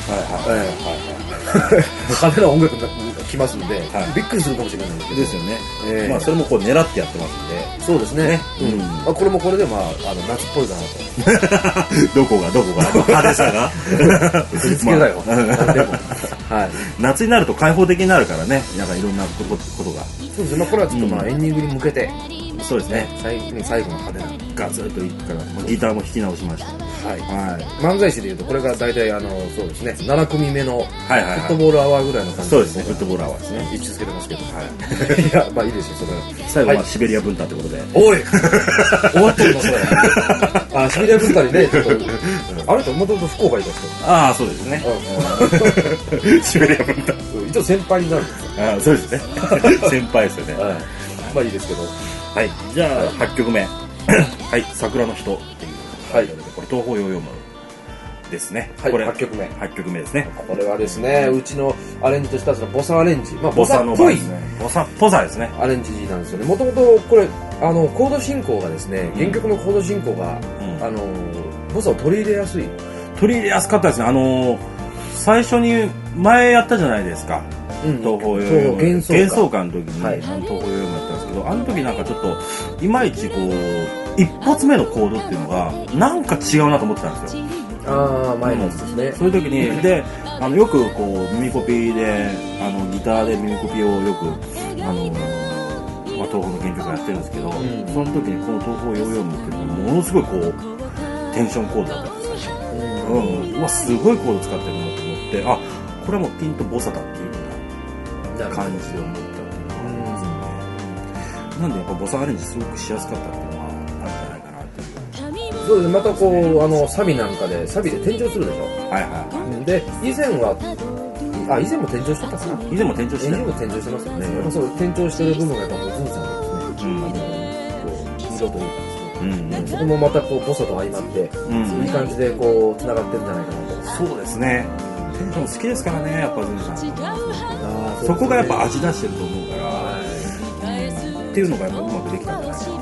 Speaker 1: 派手な音楽が来ますんで、びっくりするかもしれないんですけど。
Speaker 2: ですよね。まあそれもこう狙ってやってますんで。
Speaker 1: そうですね。これもこれで夏っぽいかなと。
Speaker 2: どこが派手さが。
Speaker 1: 振り付けだよ。でも
Speaker 2: 夏になると開放的になるからね。なんかいろんなことが。
Speaker 1: そうですね。これはちょっとエンディングに向けて。
Speaker 2: そうですね。
Speaker 1: 最後の派手な
Speaker 2: ガツッといくからギターも弾き直しました。
Speaker 1: 漫才師でいうとこれが大体そうですね7組目のフットボールアワーぐらいの感じ。
Speaker 2: そうですね。フットボールアワーですね。
Speaker 1: 位置づけてますけど。いやまあいいですよそれ。
Speaker 2: 最後はシベリア分担ってことで。
Speaker 1: おい終わってるのそれ。シベリア分担にねちょっとあれともともと福岡いた人。
Speaker 2: そうですね。シベリア分担。
Speaker 1: 一応先輩になるんです
Speaker 2: よ。そうですね。先輩ですよね。
Speaker 1: まあいいですけど。
Speaker 2: はい。じゃあ8曲目。はい。桜の人っていう。これ東方ヨーヨーマルですね。
Speaker 1: はい。
Speaker 2: これ
Speaker 1: 8曲目。
Speaker 2: 8曲目ですね。
Speaker 1: これはですね、うちのアレンジとしたらボサアレンジ。
Speaker 2: ボサっぽいボサっぽさですね。
Speaker 1: アレンジなんですよね。もともとこれコード進行がですね、原曲のコード進行がボサを取り入れやすい。
Speaker 2: 取り入れやすかったですね。最初に前やったじゃないですか。東方ヨーヨー幻想感の時に東方ヨーヨーやったんですけど、あの時なんかちょっといまいちこう一発目のコードっていうのがなんか違うなと思ってたんですよ。
Speaker 1: 前のやつですね。
Speaker 2: そういう時にでよくこう耳コピでギターで耳コピをよく東方の原曲やってるんですけど、その時にこの東方ヨーヨーっていうのはものすごいこうテンションコードだったんです最初。すごいコード使ってるなと思って、これはもうピンとボサだっていう感じで思ったっていうのがありますね。なんでやっぱボサアレンジすごくしやすかったっていうのはあるんじゃないかなっていう。
Speaker 1: そうです。またこうサビなんかで転調するでしょ。で以前も転調してたかな。
Speaker 2: 以前も転調して
Speaker 1: ますよね。やっぱそう転調してる部分がやっぱもうズンさんがですね、色というかそこもまたこうボサと相まっていい感じでこう繋がってるんじゃないかなと。
Speaker 2: そうですね。テンション好きですからね、やっぱズンさん。そこがやっぱ味出してると思うから。 っていうのがやっぱうまくできたんじゃないかな。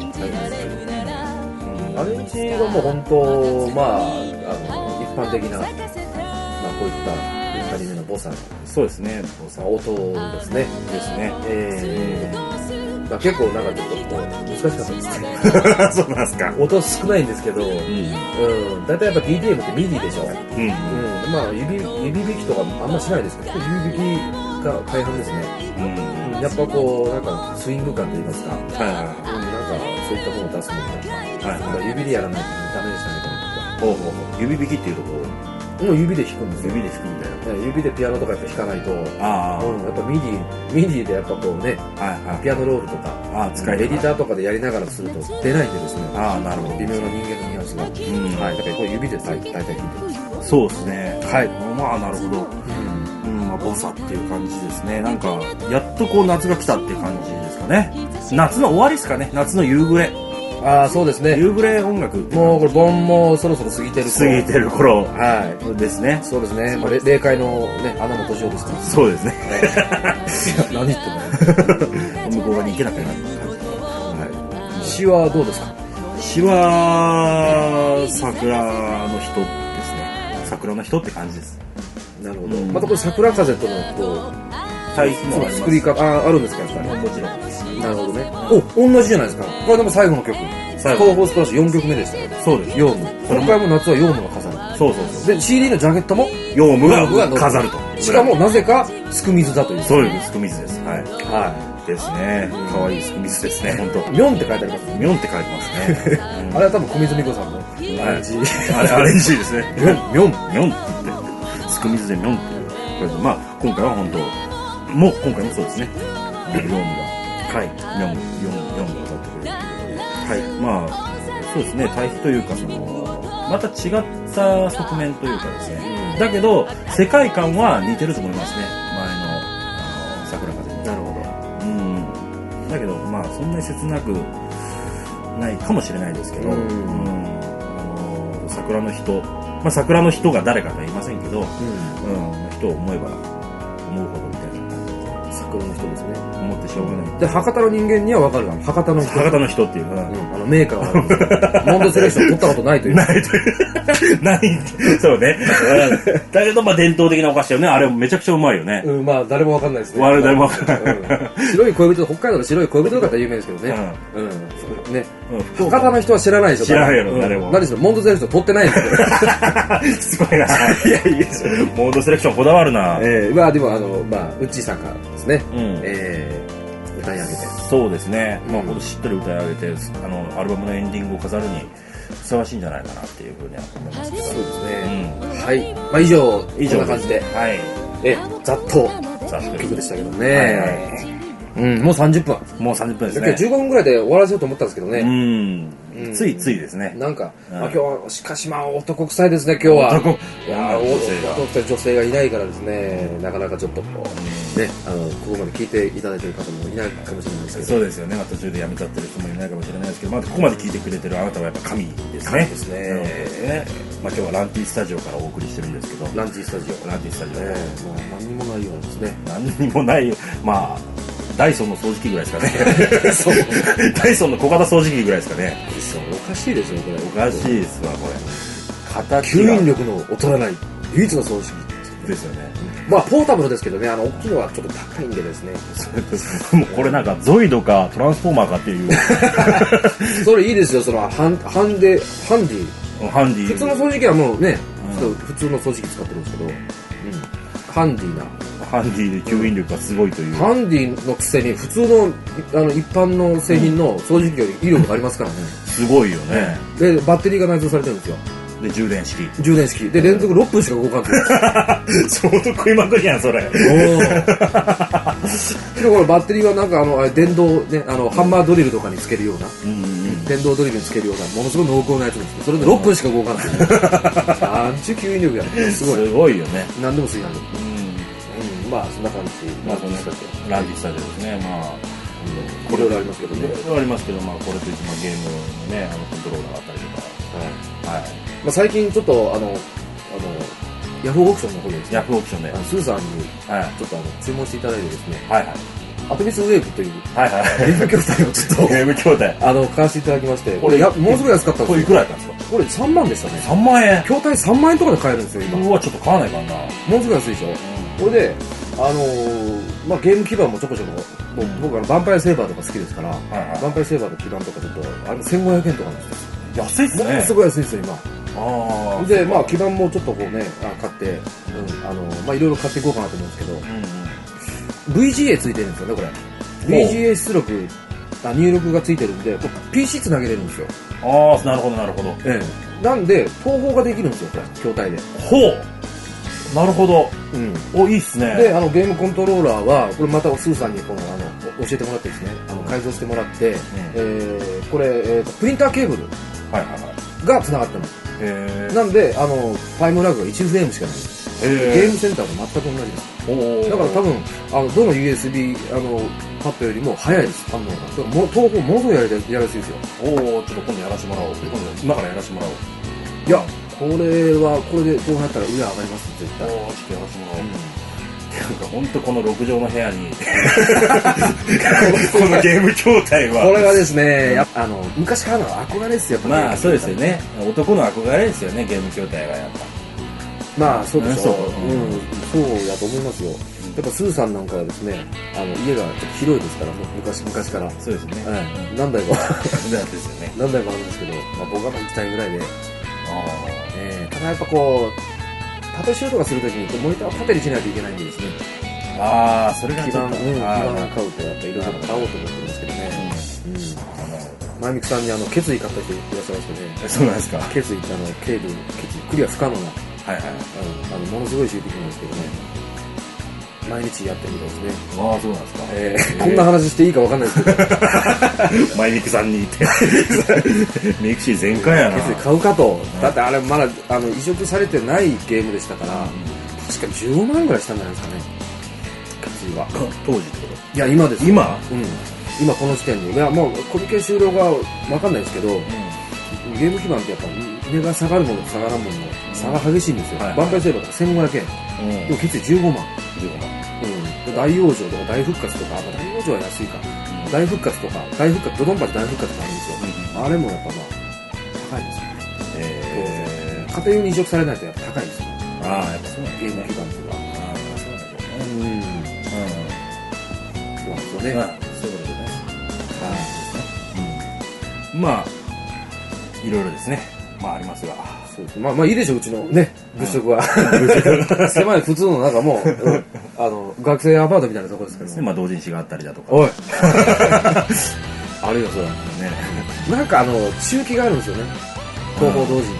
Speaker 1: アレンジはもう本当、まあ、一般的な、まあ、こういった2人目のボサ。
Speaker 2: そうですね、ボサ。
Speaker 1: 音ですね。
Speaker 2: ですね。
Speaker 1: まあ、結構なんかちょっとこう難しかったですね。
Speaker 2: そうなんですか。
Speaker 1: 音少ないんですけど、だいたいやっぱ DTM ってミディでしょ。まあ指弾きとかあんましないですけど、指弾きが大半ですね。やっぱこうなんかスイング感といいますか、なんかそういったものを出すものだった。指でやらないとダメでしたね。
Speaker 2: 指弾きっていうとこ
Speaker 1: もう指で弾くんですよ。
Speaker 2: 指で弾くんだよ。
Speaker 1: 指でピアノとかやっぱ弾かないと、やっぱミディでやっぱこうね、ピアノロールとか、エディターとかでやりながらすると出ないんでですね。
Speaker 2: なるほど。
Speaker 1: 微妙な人間のニュアンスが。だからこれ指で大体弾いてます。
Speaker 2: そうですね。
Speaker 1: はい。
Speaker 2: まあなるほど。ボサっていう感じですね。なんかやっとこう夏が来たっていう感じですかね。夏の終わりですかね。夏の夕暮れ。
Speaker 1: そうですね。
Speaker 2: 夕暮れ音楽。
Speaker 1: もうこれ盆もそろそろ過ぎてる
Speaker 2: 頃。ですね。
Speaker 1: そうですね。霊界のね、穴も年をですから。
Speaker 2: そうですね。
Speaker 1: 何言ってんの
Speaker 2: 向こう側に行けなくなる感
Speaker 1: じ。詩はどうですか？
Speaker 2: 詩は桜の人ですね。桜の人って感じです。
Speaker 1: なるほど。またこれ桜風とのこう
Speaker 2: 対比も
Speaker 1: 作り方あるんですか、やっぱり。
Speaker 2: もちろん。
Speaker 1: なるほどね。同じじゃないですか。これでも最後の曲。東宝スプラッシュ4曲目でしたよ。
Speaker 2: そうです。
Speaker 1: ヨウム。今回も夏はヨウムが飾る。
Speaker 2: そう。
Speaker 1: で、CD のジャケットも
Speaker 2: ヨウムが飾ると。
Speaker 1: しかもなぜかすく水だという。
Speaker 2: そうです。すく水です。はい。ですね。可愛いすく水ですね。本当。
Speaker 1: ミョンって書いてありますね。
Speaker 2: ミョンって書いてますね。
Speaker 1: あれは多分小水美子さんの
Speaker 2: アレンジ。アレンジですね。
Speaker 1: ミョンって
Speaker 2: 言って。すく水でミョンっていう。まあ今回は本当。今回もそうですね。ヨウムが。ヨウムが歌ってくれる。まあそうですね。対比というかまた違った側面というかですね。だけど世界観は似てると思いますね。前の桜風に。
Speaker 1: なるほ
Speaker 2: ど。だけどまあそんなに切なくないかもしれないですけど、桜の人、まあ桜の人が誰かとは言いませんけど、人を思えば思うほどみたいな感じで
Speaker 1: 桜の人ですね。
Speaker 2: 思ってしょうがない。
Speaker 1: で博多の人間には分かる博多の
Speaker 2: 人っていう
Speaker 1: メーカーはモンドセレクション取ったことないという。
Speaker 2: ないそうね。だけどまあ伝統的なお菓子だよね。あれめちゃくちゃうまいよね。
Speaker 1: まあ誰も分かんないですね。
Speaker 2: 誰も分かんない。
Speaker 1: 白い恋人、北海道の白い恋人とかって有名ですけどね。ね。博多の人は知らないでしょ。
Speaker 2: 知らないよ誰も。
Speaker 1: 何しろモンドセレクション取ってないんです
Speaker 2: よ。すごいな。いやモンドセレクションこだわるな。
Speaker 1: まあでもウッチーさんからですね。歌い上げて。
Speaker 2: そうですね。まあほどしっとり歌い上げてアルバムのエンディングを飾るにふさわしいんじゃないかなっていうふうには思いますけど。
Speaker 1: そうですね。はい。まあ以上こんな感じで。ざっと曲でしたけどね。もう30分。
Speaker 2: もう30分ですね。
Speaker 1: 今日15分ぐらいで終わらせようと思ったんですけどね。
Speaker 2: ついついですね。
Speaker 1: なんか、今日はしかしまあ男臭いですね、今日は。男臭い女性がいないからですね、なかなかちょっとこうね、ここまで聞いていただいてる方もいないかもしれないですけど。
Speaker 2: そうですよね。途中でやめちゃってる人もいないかもしれないですけど、ここまで聞いてくれてるあなたはやっぱ神ですね。
Speaker 1: 神ですね。
Speaker 2: 今日はランティスタジオからお送りしてるんですけど。
Speaker 1: ランティスタジオ。
Speaker 2: もう
Speaker 1: 何にもないようですね。
Speaker 2: 何にもない。まあ。ダイソンの掃除機ぐらいですかね。ダイソンの小型掃除機ぐらいですかね。
Speaker 1: おかしいですよ、これ。
Speaker 2: おかしいですわ、これ。
Speaker 1: 吸引力の劣らない唯一の掃除機
Speaker 2: ですよね。
Speaker 1: まあポータブルですけどね、大きいのはちょっと高いんでですね。
Speaker 2: もうこれなんかゾイドかトランスフォーマーかっていう。
Speaker 1: それいいですよ、ハンディ。普通の掃除機はもうね、普通の掃除機使ってるんですけど、ハンディ
Speaker 2: で吸引力がすごいという。
Speaker 1: ハンディのくせに普通の一般の製品の掃除機より威力がありますからね。
Speaker 2: すごいよね。
Speaker 1: でバッテリーが内蔵されてるんですよ。
Speaker 2: で充電式
Speaker 1: で連続6分しか動かんという。
Speaker 2: 相当食いまくりやんそれ。で
Speaker 1: これバッテリーはなんか電動ねハンマードリルとかにつけるような、電動ドリルにつけるようなものすごい濃厚なやつですけど、それで6分しか動かんという。なんちゅう吸引力やね。す
Speaker 2: ごいよね。
Speaker 1: 何でも吸いなんで。まあそんな感じ。
Speaker 2: まあそんな感じ。ランディスタジオですね。まあ
Speaker 1: いろいろありますけどね。
Speaker 2: いろいろありますけど、まあこれといってゲームのねコントローラーがあったりとか。はい。
Speaker 1: まあ最近ちょっとヤフーオークションの方でですね。
Speaker 2: ヤフーオークションで
Speaker 1: スーさんにちょっと注文していただいてですね。
Speaker 2: はいはい。
Speaker 1: アトミスウェーブという、
Speaker 2: はいはい、
Speaker 1: ゲーム筐体をちょっと、
Speaker 2: ゲーム筐体。
Speaker 1: 買わせていただきまして、これ、ものすごい安かったんですよ。
Speaker 2: これいくらやったんですか？
Speaker 1: これ3万でしたね。
Speaker 2: 3万円？
Speaker 1: 筐体3万円とかで買えるんですよ、今。
Speaker 2: うわ、ちょっと買わないかな。
Speaker 1: ものすごい安いでしょ。これで、まあ、ゲーム基盤もちょこちょこ、僕ヴァンパイアセーバーとか好きですから、ヴァンパイアセーバーの基盤とかちょっと、1500円とかなんですよ。
Speaker 2: 安いっすね。
Speaker 1: ものすごい安いですよ、今。で、まあ、基盤もちょっとこうね、買って、まあ、いろいろ買っていこうかなと思うんですけど、VGA ついてるんですよね、これ。VGA 出力、入力がついてるんで、PC つなげれるんですよ。
Speaker 2: ああ、なるほど、なるほど。
Speaker 1: なんで、東宝ができるんですよ、これ、筐体で。
Speaker 2: ほう、なるほど。お、いいっすね。
Speaker 1: で、ゲームコントローラーは、これまたスーさんに教えてもらってですね、改造してもらって、これ、プリンターケーブルが繋がってます。なんで、タイムラグが1フレームしかない。ゲームセンターも全く同じです。だから多分、どの USB、パッドよりも早いです、反応が。だから東宝ものすごいやりやすいですよ。
Speaker 2: ちょっと今度やらせてもらおう。今からやらせてもらおう。
Speaker 1: いや、これで東宝やったら上上がります、絶対。
Speaker 2: ちょっとやらせてもらおう。なんか本当この6畳の部屋にこのゲーム筐体は
Speaker 1: これがですね、昔からの憧れですよ。
Speaker 2: まあそうですよね。男の憧れですよね、ゲーム筐体はやっぱ。
Speaker 1: まあそうでしょう。そうやと思いますよ。やっぱスーさんなんかはですね、家がちょっと広いですから、昔から。
Speaker 2: そうですね。
Speaker 1: 何台も
Speaker 2: ですよね。
Speaker 1: 何台もあるんですけど、まあ僕は1台ぐらいで。ただやっぱこう。縦シュートがするときにモニターを縦にしないといけないんでですね。
Speaker 2: それが
Speaker 1: 基盤を買うとやっぱいろいろ買おうと思ってますけどね。前見くさんに決意買った人いらっしゃいましてね。
Speaker 2: そうなんですか。
Speaker 1: 決意ってケーブル、クリア不可能な、ものすごいシューティングなんですけどね。毎日やってるみたいですね。
Speaker 2: そうなんですか。
Speaker 1: こんな話していいかわかんないですけど。
Speaker 2: 前見くさんにいて。ミクシー全開やな。
Speaker 1: 決意買うかと。だってあれまだ移植されてないゲームでしたから、確か15万ぐらいしたんじゃないですかね。決意は。
Speaker 2: 当時ってこと？
Speaker 1: いや、今です。
Speaker 2: 今
Speaker 1: この時点で。いや、もうコミケ終了がわかんないですけど、ゲーム基盤ってやっぱ値が下がるものと下がらんものの差が激しいんですよ。ヴァンパイアセーバーが1500円。でも決意15万。大往生とか大復活とか、大往生は安いか。大復活とか、ドドンパチ大復活があるんですよ。あれもやっぱ高いですよ。家庭用に移植されないとやっぱ高いですよ。
Speaker 2: やっぱそうなんですね。
Speaker 1: ゲーム基盤とか。
Speaker 2: そうなんですよ
Speaker 1: ね。そうなんですよね。
Speaker 2: そういうことですね。まあ、いろいろですね。ありますが。
Speaker 1: そうです。まあいいでしょう、うちのね、物色は。狭い普通の中も、学生アパートみたいなところですけど。
Speaker 2: まあ同人誌があったりだとか。
Speaker 1: おいあるよ、それは。なんか周期があるんですよね。東宝同人って。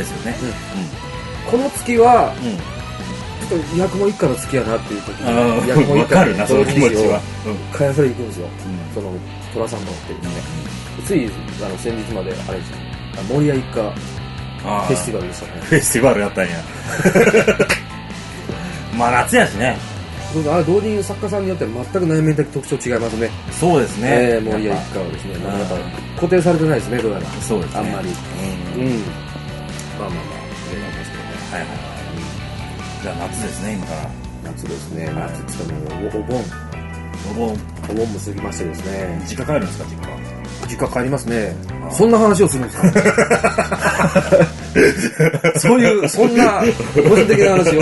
Speaker 2: ですよね。
Speaker 1: この月は、ちょっとヤクモ一家の月やなっていう時に、ヤクモ一家の同人誌を買いあされに行くんですよ。その、虎さんのっていうね。つい、先日まで、あれですね、森屋一家、フェスティバルでしたね。
Speaker 2: フェスティバルやったんや。まあ夏やしね。
Speaker 1: 同人作家さんによっては全く内面的特徴違いますね。
Speaker 2: そうですね。
Speaker 1: 森屋一家はですね、また固定されてないですね、どうやら。
Speaker 2: そうですね。
Speaker 1: あんまり。まあ。
Speaker 2: はい。じゃあ夏ですね、今から。
Speaker 1: 夏ですね。夏って言ったらお盆も過ぎましてですね。
Speaker 2: 実家帰るんですか、
Speaker 1: 実家帰りますね。そんな話をするんですか？そんな個人的な話を。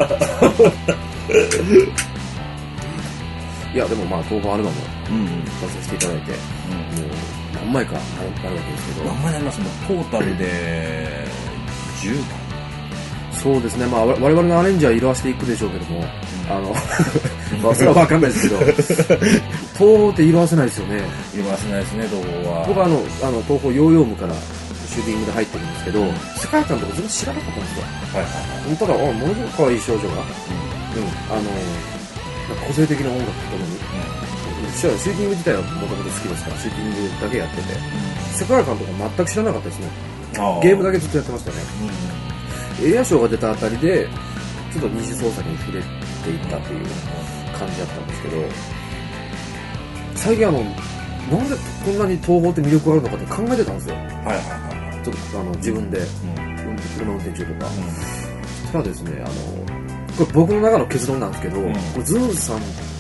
Speaker 1: いや、でも東宝アルバム出させていただいて、もう何枚かなるわけですけど。
Speaker 2: 何枚になります？もうトータルで10枚。
Speaker 1: そうですね。我々のアレンジは色あせていくでしょうけども、それは分かんないですけど、東宝って色あせないですよね。
Speaker 2: 色あせないですね、東宝は。
Speaker 1: 僕は東宝ヨーヨームからシューティングで入ってるんですけど、世界観とか全然知らなかったんですよ。ただ、ものすごく可愛い少女が、個性的な音楽とともに、シューティング自体はもともと好きですから、シューティングだけやってて、世界観とか全く知らなかったですね。ゲームだけずっとやってましたね。エリアショーが出たあたりで、ちょっと二次創作に触れていったという感じだったんですけど、最近なんでこんなに東宝って魅力があるのかって考えてたんですよ。ちょっと自分で、車運転中とか。ただですね、これ僕の中の結論なんですけど、これズーンさんって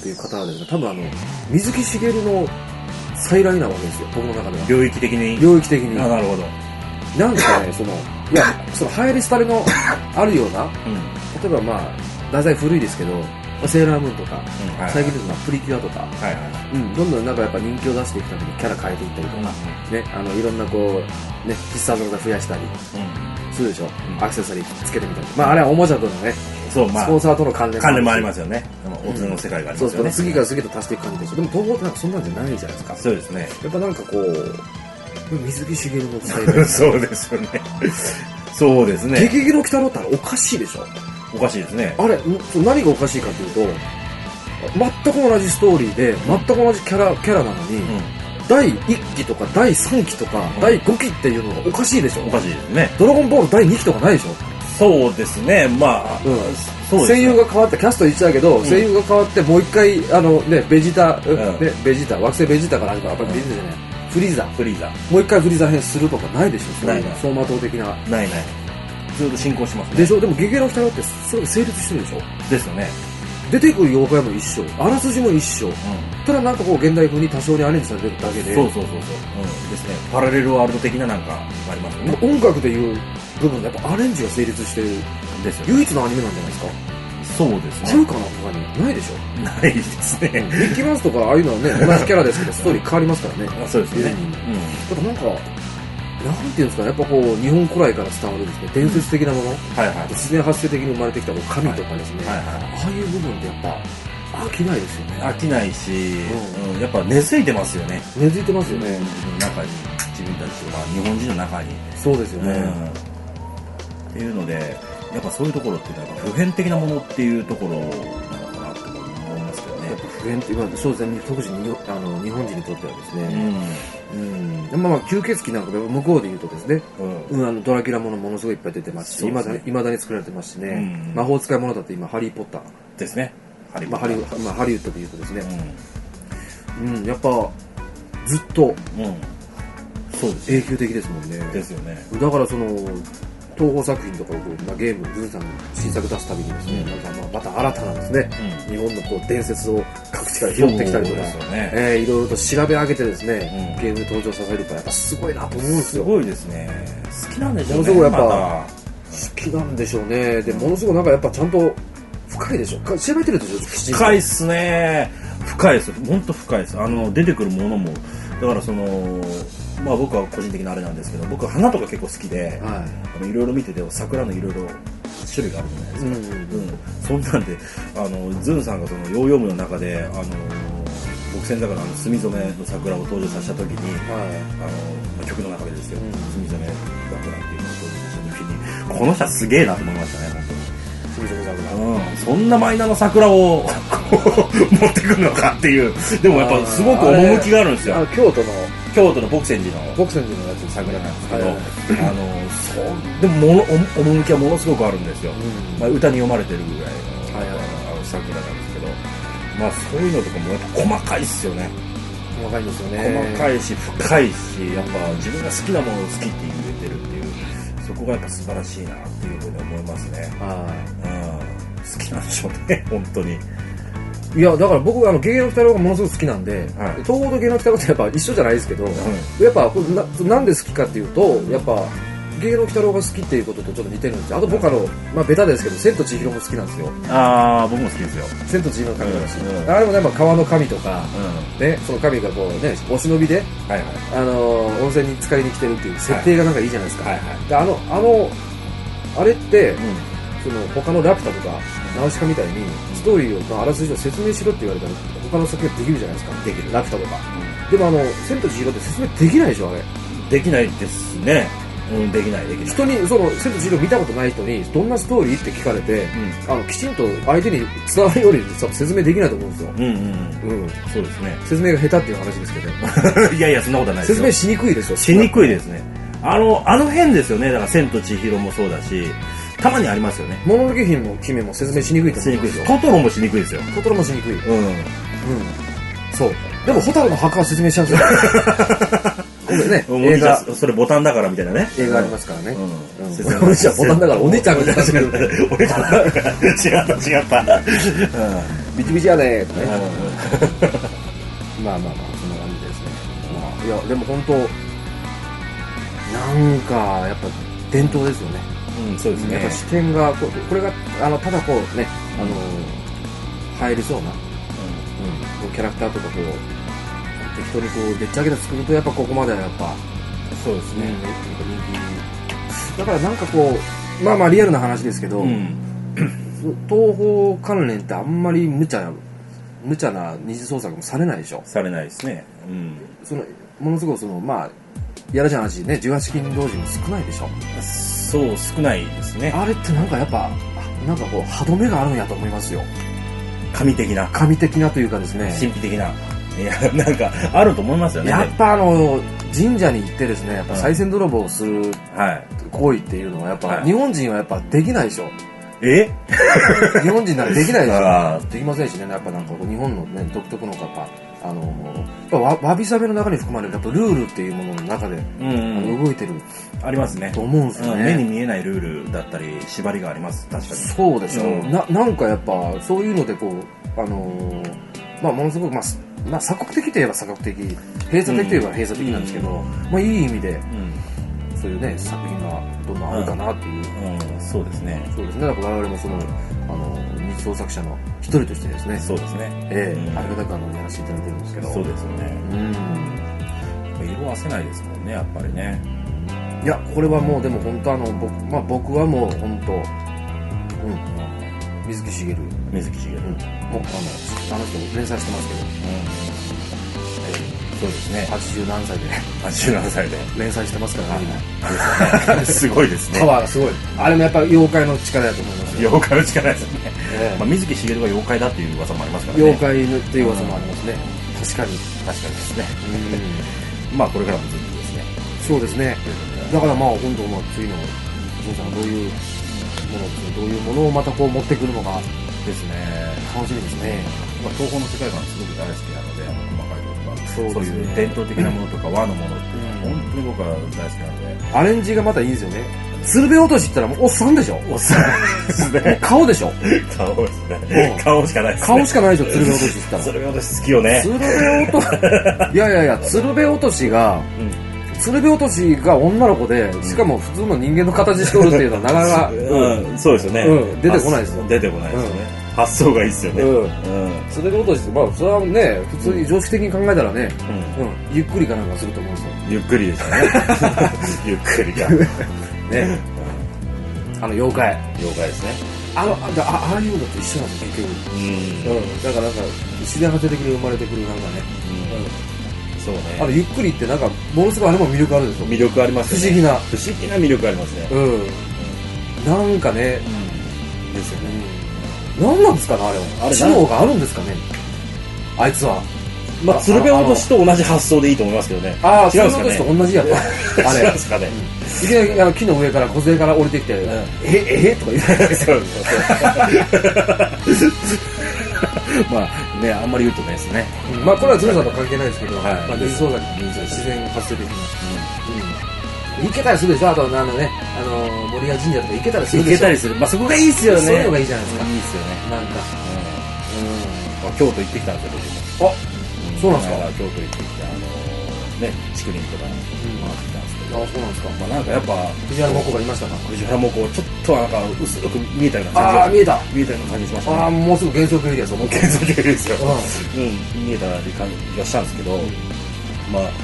Speaker 1: っていう方はですね、多分水木しげるの再来なわけですよ、僕の中では。
Speaker 2: 領域的に。
Speaker 1: 領域的に。
Speaker 2: なるほど。
Speaker 1: なんですかね、いや、その流行り廃りのあるような、例えばまあ、題材古いですけど、セーラームーンとか、最近ですとプリキュアとか、どんどんなんかやっぱ人気を出していくためにキャラ変えていったりとか、ね、いろんなこう、ね、必殺技増やしたり、するでしょ、アクセサリーつけてみたり。まああれはおもちゃとのね、スポンサーとの関連
Speaker 2: もありますよね。大人の世界がありますよね。
Speaker 1: そうそう、次から次へと足していく感じでしょ。でも東宝ってなんかそんなんじゃないじゃないですか。
Speaker 2: そうですね。
Speaker 1: やっぱなんかこう、水木しげるの再来。
Speaker 2: そうですよね。そうですね。
Speaker 1: ゲゲゲの鬼太郎っておかしいでしょ。
Speaker 2: おかしいですね。
Speaker 1: あれ、何がおかしいかというと、全く同じストーリーで、全く同じキャラなのに、第1期とか第3期とか第5期っていうのがおかしいでしょ。
Speaker 2: おかしいですね。
Speaker 1: ドラゴンボール第2期とかないでしょ。
Speaker 2: そうですね。まあ、
Speaker 1: 声優が変わって、キャスト一緒だけど、声優が変わって、もう一回、ベジータ、惑星ベジータから始まる。やっぱりベジータじゃない。フリーザ。もう一回フリーザ編するとかないでしょ。ない。走馬灯的な。
Speaker 2: ない。ずっと進行しますね。
Speaker 1: でしょ。でもゲゲゲの鬼太郎ってそれが成立してるでしょ。
Speaker 2: ですよね。
Speaker 1: 出てくる妖怪も一緒、あらすじも一緒、ただなんかこう現代風に多少にアレンジされてるだけで、
Speaker 2: そうですね。パラレルワールド的ななんかありますよね。
Speaker 1: 音楽でいう部分でやっぱアレンジが成立してるですよ、唯一のアニメなんじゃないですか。
Speaker 2: そうですね。
Speaker 1: あるかな、他にないでしょ。
Speaker 2: ないですね。
Speaker 1: ミッキーマウスとかああいうのはね、同じキャラですけどストーリー変わりますからね。
Speaker 2: そうですね。
Speaker 1: だからなんかなんていうんですか、やっぱこう日本古来から伝わるですね、伝説的なもの、自然発生的に生まれてきたこう神とかですね、ああいう部分ってやっぱ飽きないですよね。
Speaker 2: 飽きないし、やっぱ根付いてますよね。
Speaker 1: 根付いてますよね。
Speaker 2: 中に、自分たちとか日本人の中に。
Speaker 1: そうですよね。
Speaker 2: っていうので、やっぱそういうところっていうのは普遍的なものっていうところなのかなと思いますけどね。
Speaker 1: やっぱ普遍って、そうですね、特に日本人にとってはですね。まあ吸血鬼なんかで向こうで言うとですね、ドラキュラものものすごいいっぱい出てますし、いまだに作られてますしね、魔法使いものだって今ハリーポッター
Speaker 2: ですね。
Speaker 1: ハリウッドで言うとですね、やっぱずっとそうです永久的ですもんね。
Speaker 2: ですよね。
Speaker 1: だからその東宝作品とかをゲームズンさんの新作出すたびにですね、また新たなですね、日本のこう伝説を各地から拾ってきたりとか、いろいろと調べ上げてですね、ゲームで登場させるからやっぱすごいなと思うんですよ。
Speaker 2: すごいですね。好きなんでしょうね。
Speaker 1: ものすごいやっぱ好きなんでしょうね。でものすごいなんかやっぱちゃんと深いでしょ。調べてるでしょ。
Speaker 2: 深いっすね。深いです。本当深いです。出てくるものもだからまあ僕は個人的なあれなんですけど、僕は花とか結構好きで、いろいろ見てて桜のいろいろ種類があるじゃないですか。そんなんでズンさんがそのヨーヨームの中で僕仙坂の墨染めの桜を登場させた時に、曲の中でですよ、墨染め桜っていうのを登場させた時に、この人はすげえなと思いましたね、本当に。
Speaker 1: 墨染め桜。
Speaker 2: そんなマイナーな桜を持ってくるのかっていう。でもやっぱすごく趣があるんですよ。京都の北泉寺の
Speaker 1: やつ
Speaker 2: 桜なんですけど、でも趣はものすごくあるんですよ。歌に読まれてるぐらいの桜なんですけど、まあそういうのとかもやっぱ細かいっすよね。
Speaker 1: 細かいですよね。
Speaker 2: 細かいし深いし、やっぱ自分が好きなものを好きって言えてるっていう、そこがやっぱ素晴らしいなっていうふうに思いますね。好きなんでしょうね、本当に。
Speaker 1: いやだから僕ゲゲゲの鬼太郎がものすごく好きなんで、東宝とゲゲゲの鬼太郎ってやっぱ一緒じゃないですけど、やっぱなんで好きかっていうと、やっぱゲゲゲの鬼太郎が好きっていうこととちょっと似てるんですよ。あと僕ベタですけど千と千尋も好きなんですよ。
Speaker 2: 僕も好きですよ。
Speaker 1: 千と千尋の神だし、あれもね、川の神とか、ね、その神がこうねお忍びで、温泉に浸かりに来てるっていう設定がなんかいいじゃないですか。であれって、その他のラピュタとかナウシカみたいにストーリーをあらすじを説明しろって言われたら他の作品ができるじゃないですか。できる。ラピュタとか。でも千と千尋って説明できないでしょ、あれ。できないですね。できない。人に千と千尋見たことない人にどんなストーリーって聞かれて、きちんと相手に伝わるように説明できないと思うんですよ。
Speaker 2: そうですね。
Speaker 1: 説明が下手っていう話ですけど。
Speaker 2: いやいや、そんなことはないですよ。
Speaker 1: 説明しにくいですよ。
Speaker 2: しにくいですね。あの辺ですよね。だから千と千尋もそうだし、たまにありますよね。
Speaker 1: もののけ姫も説明しにくいと思うんですよ。
Speaker 2: トトロもしにくいですよ。
Speaker 1: トトロもしにくい。そう。でもホタルの墓は説明しやすい。ね、映画
Speaker 2: それボタンだからみたいなね。
Speaker 1: 映画ありますからね。お兄ちゃんボタンだからお姉ちゃんみたいな。
Speaker 2: お姉ちゃん違った。
Speaker 1: ビチビチやでーってねまあそんな感じですね。いやでも本当なんかやっぱ伝統ですよね。
Speaker 2: そうですね。
Speaker 1: やっぱ視点がこれがただこうね入りそうなキャラクターとかこう適当にこうでっち上げて作るとやっぱここまではやっぱ
Speaker 2: そうですね。
Speaker 1: 人気だからなんかこうまあリアルな話ですけど、東宝関連ってあんまり無茶な二次創作もされないでしょ。
Speaker 2: されないですね。
Speaker 1: ものすごくまあやらしい話ね、18金同時も少ないでしょ。
Speaker 2: そう少ないですね。
Speaker 1: あれってなんかやっぱなんかこう歯止めがあるんやと思いますよ。
Speaker 2: 神的な
Speaker 1: というかですね、
Speaker 2: 神秘的な、いやなんかあると思いますよね。
Speaker 1: やっぱ神社に行ってですね、やっぱ賽銭泥棒をする行為っていうのはやっぱ日本人はやっぱできないでしょ。日本人ならできないでしょ。できませんしね。やっぱなんか日本のね独特のやっぱわびさびの中に含まれるやっぱルールっていうものの中で動いてる
Speaker 2: ありますね
Speaker 1: と思うんですよね。
Speaker 2: 目に見えないルールだったり縛りがあります。確かに
Speaker 1: そうでしょ。なんかやっぱそういうのでこうまあものすごくまあ鎖国的といえば鎖国的、閉鎖的といえば閉鎖的なんですけど、まあいい意味でそういうね作品がどんどんあるかなっていう。
Speaker 2: そうですね。
Speaker 1: だから我々も二次創作者の一人としてですね。
Speaker 2: そうですね。
Speaker 1: ありがたくやらせていただいてるんですけど。
Speaker 2: そうですよね。色あせないですもんね、やっぱりね。
Speaker 1: いやこれはもうでも本当僕はもう本当水木しげる。もうあの人連載してますけど。
Speaker 2: そうですね。
Speaker 1: 80何歳で連載してますから
Speaker 2: ね。すごいですね。
Speaker 1: パワーがすごい。あれもやっぱ妖怪の力だと思います。
Speaker 2: 妖怪の力ですね。水木しげるが妖怪だっていう噂もありますからね。
Speaker 1: 妖怪っていう噂もありますね。確かに
Speaker 2: ですね。まあこれからもずっとですね。
Speaker 1: そうですね。だからまあ今度次のジンさんがどういうものをまたこう持ってくるのか
Speaker 2: ですね。
Speaker 1: 楽しみですね。
Speaker 2: 東宝の世界観すごく大好きなので、細かいところがそういう伝統的なものとか和のものって本当に僕は大好きなので、
Speaker 1: アレンジがまたいいですよね。鶴瓶落としって言ったらもうおっさんでしょ。
Speaker 2: おっさんですね。
Speaker 1: 顔でしょ。
Speaker 2: 顔ですね。顔しかないですね。
Speaker 1: 顔しかないでしょ。鶴瓶落としって言ったら。
Speaker 2: 鶴瓶落とし好きよね。
Speaker 1: 鶴瓶落としいや鶴瓶落としが女の子で、しかも普通の人間の形しておるっていうのはなかなか
Speaker 2: そうですよね。
Speaker 1: 出てこないですよ。
Speaker 2: 出てこないですよね。発想がいいですよね。
Speaker 1: 鶴瓶落としってまあそれはね普通に常識的に考えたらね、ゆっくりかなんかすると思うんですよ。
Speaker 2: ゆっくりですよね。ゆっくりか。
Speaker 1: ね。妖怪
Speaker 2: ですね。
Speaker 1: ああいうのと一緒なんですよ結局。だからなんか自然発生的に生まれてくるなんかね。
Speaker 2: そうね。
Speaker 1: ゆっくりってなんかものすごいあれも魅力あるでしょ。
Speaker 2: 魅力ありますね。
Speaker 1: 不思議な
Speaker 2: 魅力ありますね。
Speaker 1: なんかね。
Speaker 2: ですよね。
Speaker 1: 何なんですかねあれは。知能があるんですかね。あいつは。
Speaker 2: まあ鶴瓶落としと同じ発想でいいと思いますけどね。
Speaker 1: 鶴瓶落としと同じやった。あれ。
Speaker 2: 違うんですかね。
Speaker 1: いきなり木の上から梢から降りてきて、とか言って。
Speaker 2: まあね、あんまり言うとねですね。
Speaker 1: まあこれはズルさんと関係ないですけど、二次創作自然発生的な。行けたりするでしょ。あと森谷神社とか行けたりするでしょ。
Speaker 2: 行けたりする。まあそこがいいっすよね。
Speaker 1: そういうのがいいじゃないですか。
Speaker 2: いいっすよね。
Speaker 1: なんか。
Speaker 2: 京都行ってきたんですよ僕も。
Speaker 1: そうなんですか。
Speaker 2: 京都行ってきてね竹林とか回ってきたんですけど。
Speaker 1: そうなんですか。
Speaker 2: まあなんかやっぱ
Speaker 1: 藤原もこがいましたか。
Speaker 2: 藤原もこちょっとなんか薄く見えたような感じ。見えたような感じしましたね。
Speaker 1: もうすぐ幻想郷エリアですよ。
Speaker 2: 幻想郷エリアですよ。見えた感じがしたんですけど、まあ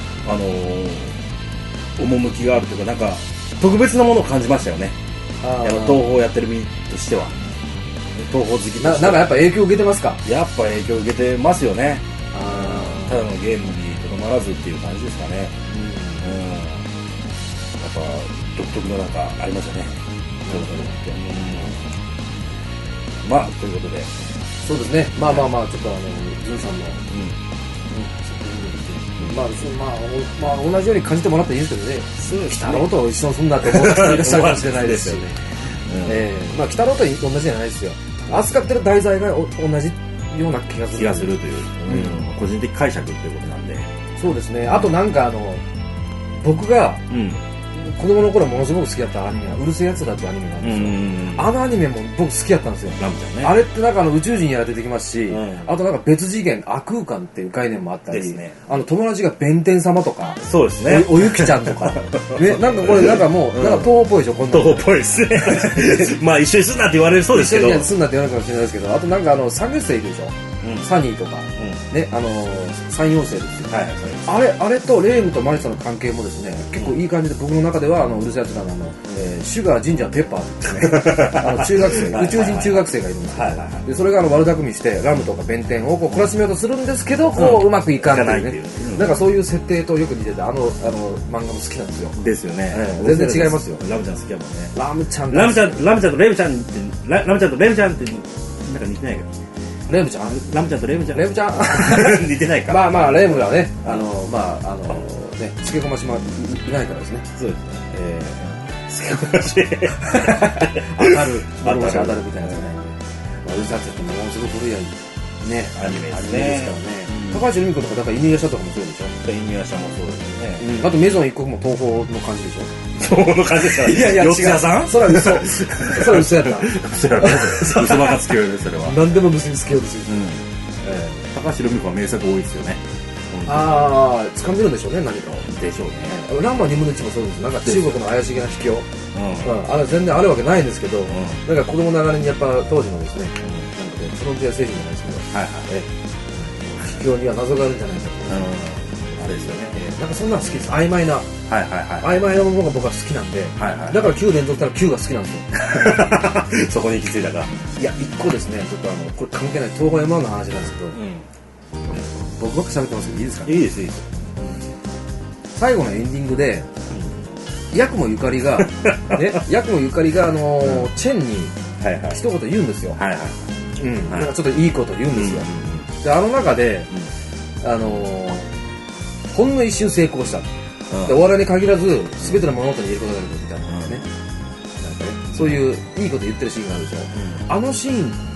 Speaker 2: 趣があるというかなんか特別なものを感じましたよね。東宝やってる身としては。東宝好きとしては。
Speaker 1: なんかやっぱ影響を受けてますか。
Speaker 2: やっぱ影響を受けてますよね。ただのゲームにとどまらずっていう感じですかね。やっぱ独特のなんかありましたね。まあということで。
Speaker 1: そうですね。まあちょっとジンさんのまあ同じように感じてもらっていいですけどね。鬼太郎と一緒にすんだって思う人いらっしゃるかもしれないですよね。まあ鬼太郎と同じじゃないですよ。扱ってる題材が同じような気がする
Speaker 2: という個人的解釈っていうことなんで。
Speaker 1: そうですね。あとなんか僕が子供の頃ものすごく好きだったアニメはうるせえやつだっていうアニメなんですよ。あのアニメも僕好きだったんですよ。
Speaker 2: ラムちゃんね。
Speaker 1: あれってなんか宇宙人やら出てきますし、あとなんか別次元、悪空間っていう概念もあったり、
Speaker 2: ですね、
Speaker 1: 友達が弁天様とか、
Speaker 2: そうですね。
Speaker 1: おゆきちゃんとか、ね、なんかこれなんかもう、なんか東宝っぽいでしょ、こんなの。
Speaker 2: 東宝っぽいですね。まあ一緒にすんなって言われるそうですけど。
Speaker 1: 一緒にすんなって言われるかもしれないですけど、あとなんか三月生いるでしょ。サニーとか、ね、三陽星ですよ。あれとレイムとマリサの関係もですね、結構いい感じで、僕の中ではうるさいやつなのシュガー、ジンジャー、ペッパーですね、中学生、宇宙人中学生がいるんですけど、でそれが悪巧みしてラムとか弁天をこう懲らしめようとするんですけど、こううまくいかないっていうね、なんかそういう設定とよく似てて、漫画も好きなんですよ。
Speaker 2: ですよね。
Speaker 1: 全然違いますよ。
Speaker 2: ラムちゃん好きやもんね。
Speaker 1: ラムちゃん
Speaker 2: とレムちゃんってなんか似てないけど。
Speaker 1: レムちゃんとレムちゃん
Speaker 2: 似てないか。
Speaker 1: まあレムがね、ね、つけこましもいないからですね。
Speaker 2: そうですね。つけこまし
Speaker 1: 当たるみたいなやつね。うるさいってものすごく古いね、アニメですからね。高橋留美子とか、だから犬夜叉とかもそうでしょ。
Speaker 2: 犬夜叉もそうですよね。
Speaker 1: あとメゾン一国も東宝の感じでしょ。
Speaker 2: 東宝の感じですから。いやいや、四谷さん？
Speaker 1: それは嘘。それは嘘やった。
Speaker 2: 嘘やろ。嘘ばかつけようよ、それは。
Speaker 1: 何でも結びつけようとする。
Speaker 2: 高橋留美子は名作多いですよね。
Speaker 1: ああ、掴んでるんでしょうね、何かを。
Speaker 2: でしょうね。
Speaker 1: ランマ2分の1もそうです。なんか中国の怪しげな秘境。あれ全然あるわけないんですけど、なんか子供ながらにやっぱ当時のですね、なんかフロンティア精神じゃないですけど、秘境には謎があるんじゃないかと。
Speaker 2: あれですよね。
Speaker 1: なんかそんなの好きです。曖昧なものが僕は好きなんで、だから9連続したら9が好きなんですよ。
Speaker 2: そこに行き着いたか。
Speaker 1: いや、1個ですね、ちょっとこれ関係ない東宝 M1 の話なんですけど、僕ばっか喋ってますけどいいですか？
Speaker 2: いいです。
Speaker 1: 最後のエンディングで、ヤクモゆかりがチェンに一言言うんですよ。なんかちょっといいこと言うんですよ。で、あの中で、ほんの一瞬成功した。で、お笑いに限らず、全ての物事に言えることができるみたいなね。なんかね、そういういいこと言ってるシーンがあるでしょ。あのシーンって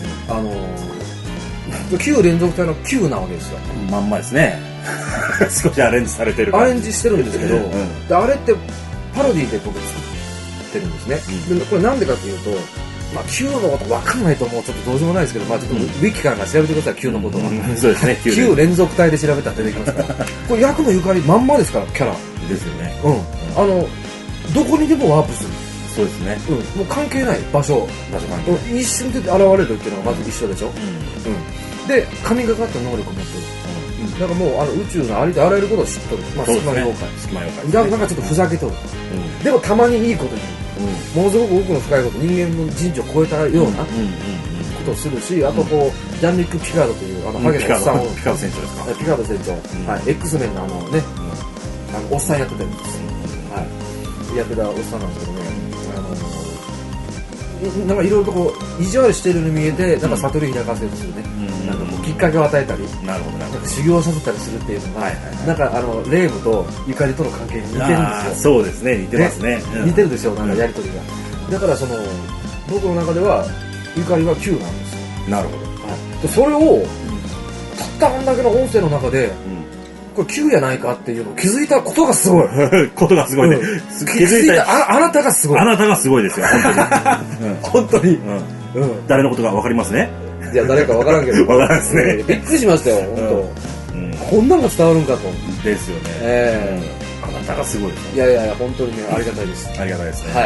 Speaker 1: 、9連続体の9なわけですよ。
Speaker 2: まんまですね。少しアレンジされてる
Speaker 1: アレンジしてるんですけど、であれってパロディで僕作ってるんですね。でこれなんでかっていうと、9のこと分かんないともうちょっとどうしようもないですけど、ちょっとウィキから調べてください、9のことは。
Speaker 2: そうですね。
Speaker 1: 9連続体で調べたら出てきますから。これヤクモゆかりまんまですから、キャラ。
Speaker 2: ですよね。
Speaker 1: どこにでもワープする。
Speaker 2: そうですね。
Speaker 1: もう関係ない場所関係。一瞬で現れるっていうのがまず一緒でしょ。で、神がかった能力を持ってる。なんかもう宇宙のありとあらゆることを知っとる。隙間妖怪。なんかちょっとふざけとる。でもたまにいいこと言う。ものすごく奥の深いこと、人間の人知を超えたようなことをするし、あとこうジャンリック・ピカードというハゲのおっさんを、
Speaker 2: ピカード船長ですか？
Speaker 1: ピカード船長、X メンのおっさんやってたんです。やってたおっさんなんですけどね。なんかいろいろとこう意地悪してるように見えて、なんか悟り開かせようとするね。なんかこうきっかけを与えたり、なんか修行させたりするっていうのが、なんかレイムとゆかりとの関係に似てるんですよ。
Speaker 2: そうですね、似てますね。
Speaker 1: 似てるでしょ、なんかやりとりが。だから僕の中ではゆかりは9なんですよ。
Speaker 2: なるほ
Speaker 1: ど。それをたったあんだけの音声の中で、これ9やないかっていうのを気づいたことがすごい。
Speaker 2: ことがすごいね。
Speaker 1: 気づいたあなたがすごい。
Speaker 2: あなたがすごいですよ、
Speaker 1: 本当に。
Speaker 2: 誰のことが分かりますね。
Speaker 1: いや、誰か分からんけど。
Speaker 2: 分からんですね。
Speaker 1: びっくりしましたよ、本当。こんなのが伝わるんかと。
Speaker 2: ですよね。あなたがすごいです。
Speaker 1: いや、本当にね、ありがたいです。
Speaker 2: ありがたいですね。
Speaker 1: はい。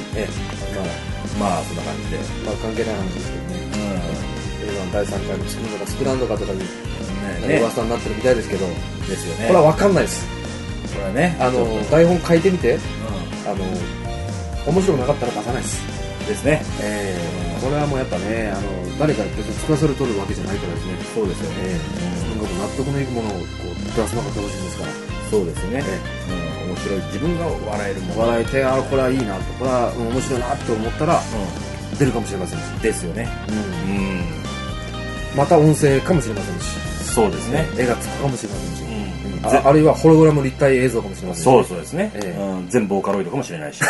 Speaker 2: まあ、そんな感じで。
Speaker 1: 関係ない話ですけどね。第3回の作るのか作らんのかとかいう噂になってるみたいですけど。
Speaker 2: ですよね。
Speaker 1: これは分かんないです。
Speaker 2: これはね。
Speaker 1: 台本書いてみて、面白くなかったら出さないです。
Speaker 2: ですね。
Speaker 1: これはもうやっぱね、誰か別につかされとるわけじゃないからですね。
Speaker 2: そうですよね。
Speaker 1: 自分が納得のいくものをこう出すのが楽しいんですから。
Speaker 2: そうですね。面白い。自分が笑えるもの。
Speaker 1: 笑えて、これはいいなと、これは面白いなって思ったら、出るかもしれませんし。
Speaker 2: ですよね。
Speaker 1: また音声かもしれませんし。
Speaker 2: そうですね。
Speaker 1: 絵がつくかもしれませんし。あるいはホログラム立体映像かもしれませんし。
Speaker 2: そうですね。全部ボーカロイドかもしれないし。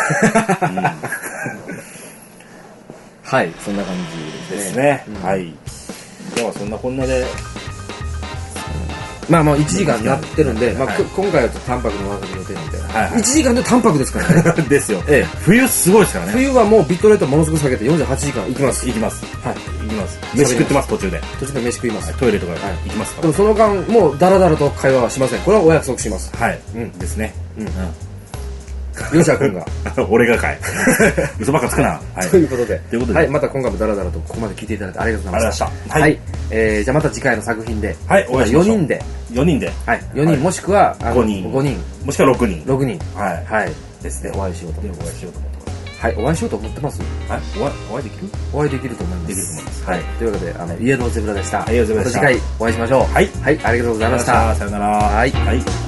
Speaker 1: はい、そんな感じ
Speaker 2: ですね。はい。ではそんなこんなで
Speaker 1: まあ1時間になってるんで、まあ今回はちょっと淡白のわさびの予定なんで、1時間で淡白ですからね。
Speaker 2: ですよ。冬すごいですからね。
Speaker 1: 冬はもうビットレートものすごく下げて48時間行きます。
Speaker 2: 行きます。はい。行きます。飯食ってます、途中で。
Speaker 1: 途中で飯食います。
Speaker 2: トイレとか行きますから。
Speaker 1: でもその間、もうダラダラと会話はしません。これはお約束します。
Speaker 2: はい。ですね。
Speaker 1: 吉田君が。
Speaker 2: 俺がかい。嘘ばっかつくな。
Speaker 1: ということで。はい、また今回もダラダラとここまで聞いていただいてありがとうございました。はい。じゃあまた次回の作品で。
Speaker 2: はい、お会いしましょう。
Speaker 1: 4人で。
Speaker 2: 4人で。
Speaker 1: はい。4人もしくは
Speaker 2: 5人。
Speaker 1: 5人。
Speaker 2: もしくは6人。
Speaker 1: 6人。
Speaker 2: はい。
Speaker 1: はい。ですね。お会いしようと思ってます。はい。お会いしようと思ってます。
Speaker 2: はい。お会いできる？
Speaker 1: お会いできると思います。
Speaker 2: できると思います。
Speaker 1: はい。というわけで、イエローゼブラでした。
Speaker 2: イエローゼブラでした。
Speaker 1: また次回お会いしましょう。
Speaker 2: はい。
Speaker 1: はい。ありがとうございました。
Speaker 2: さよなら。
Speaker 1: はい。
Speaker 2: はい。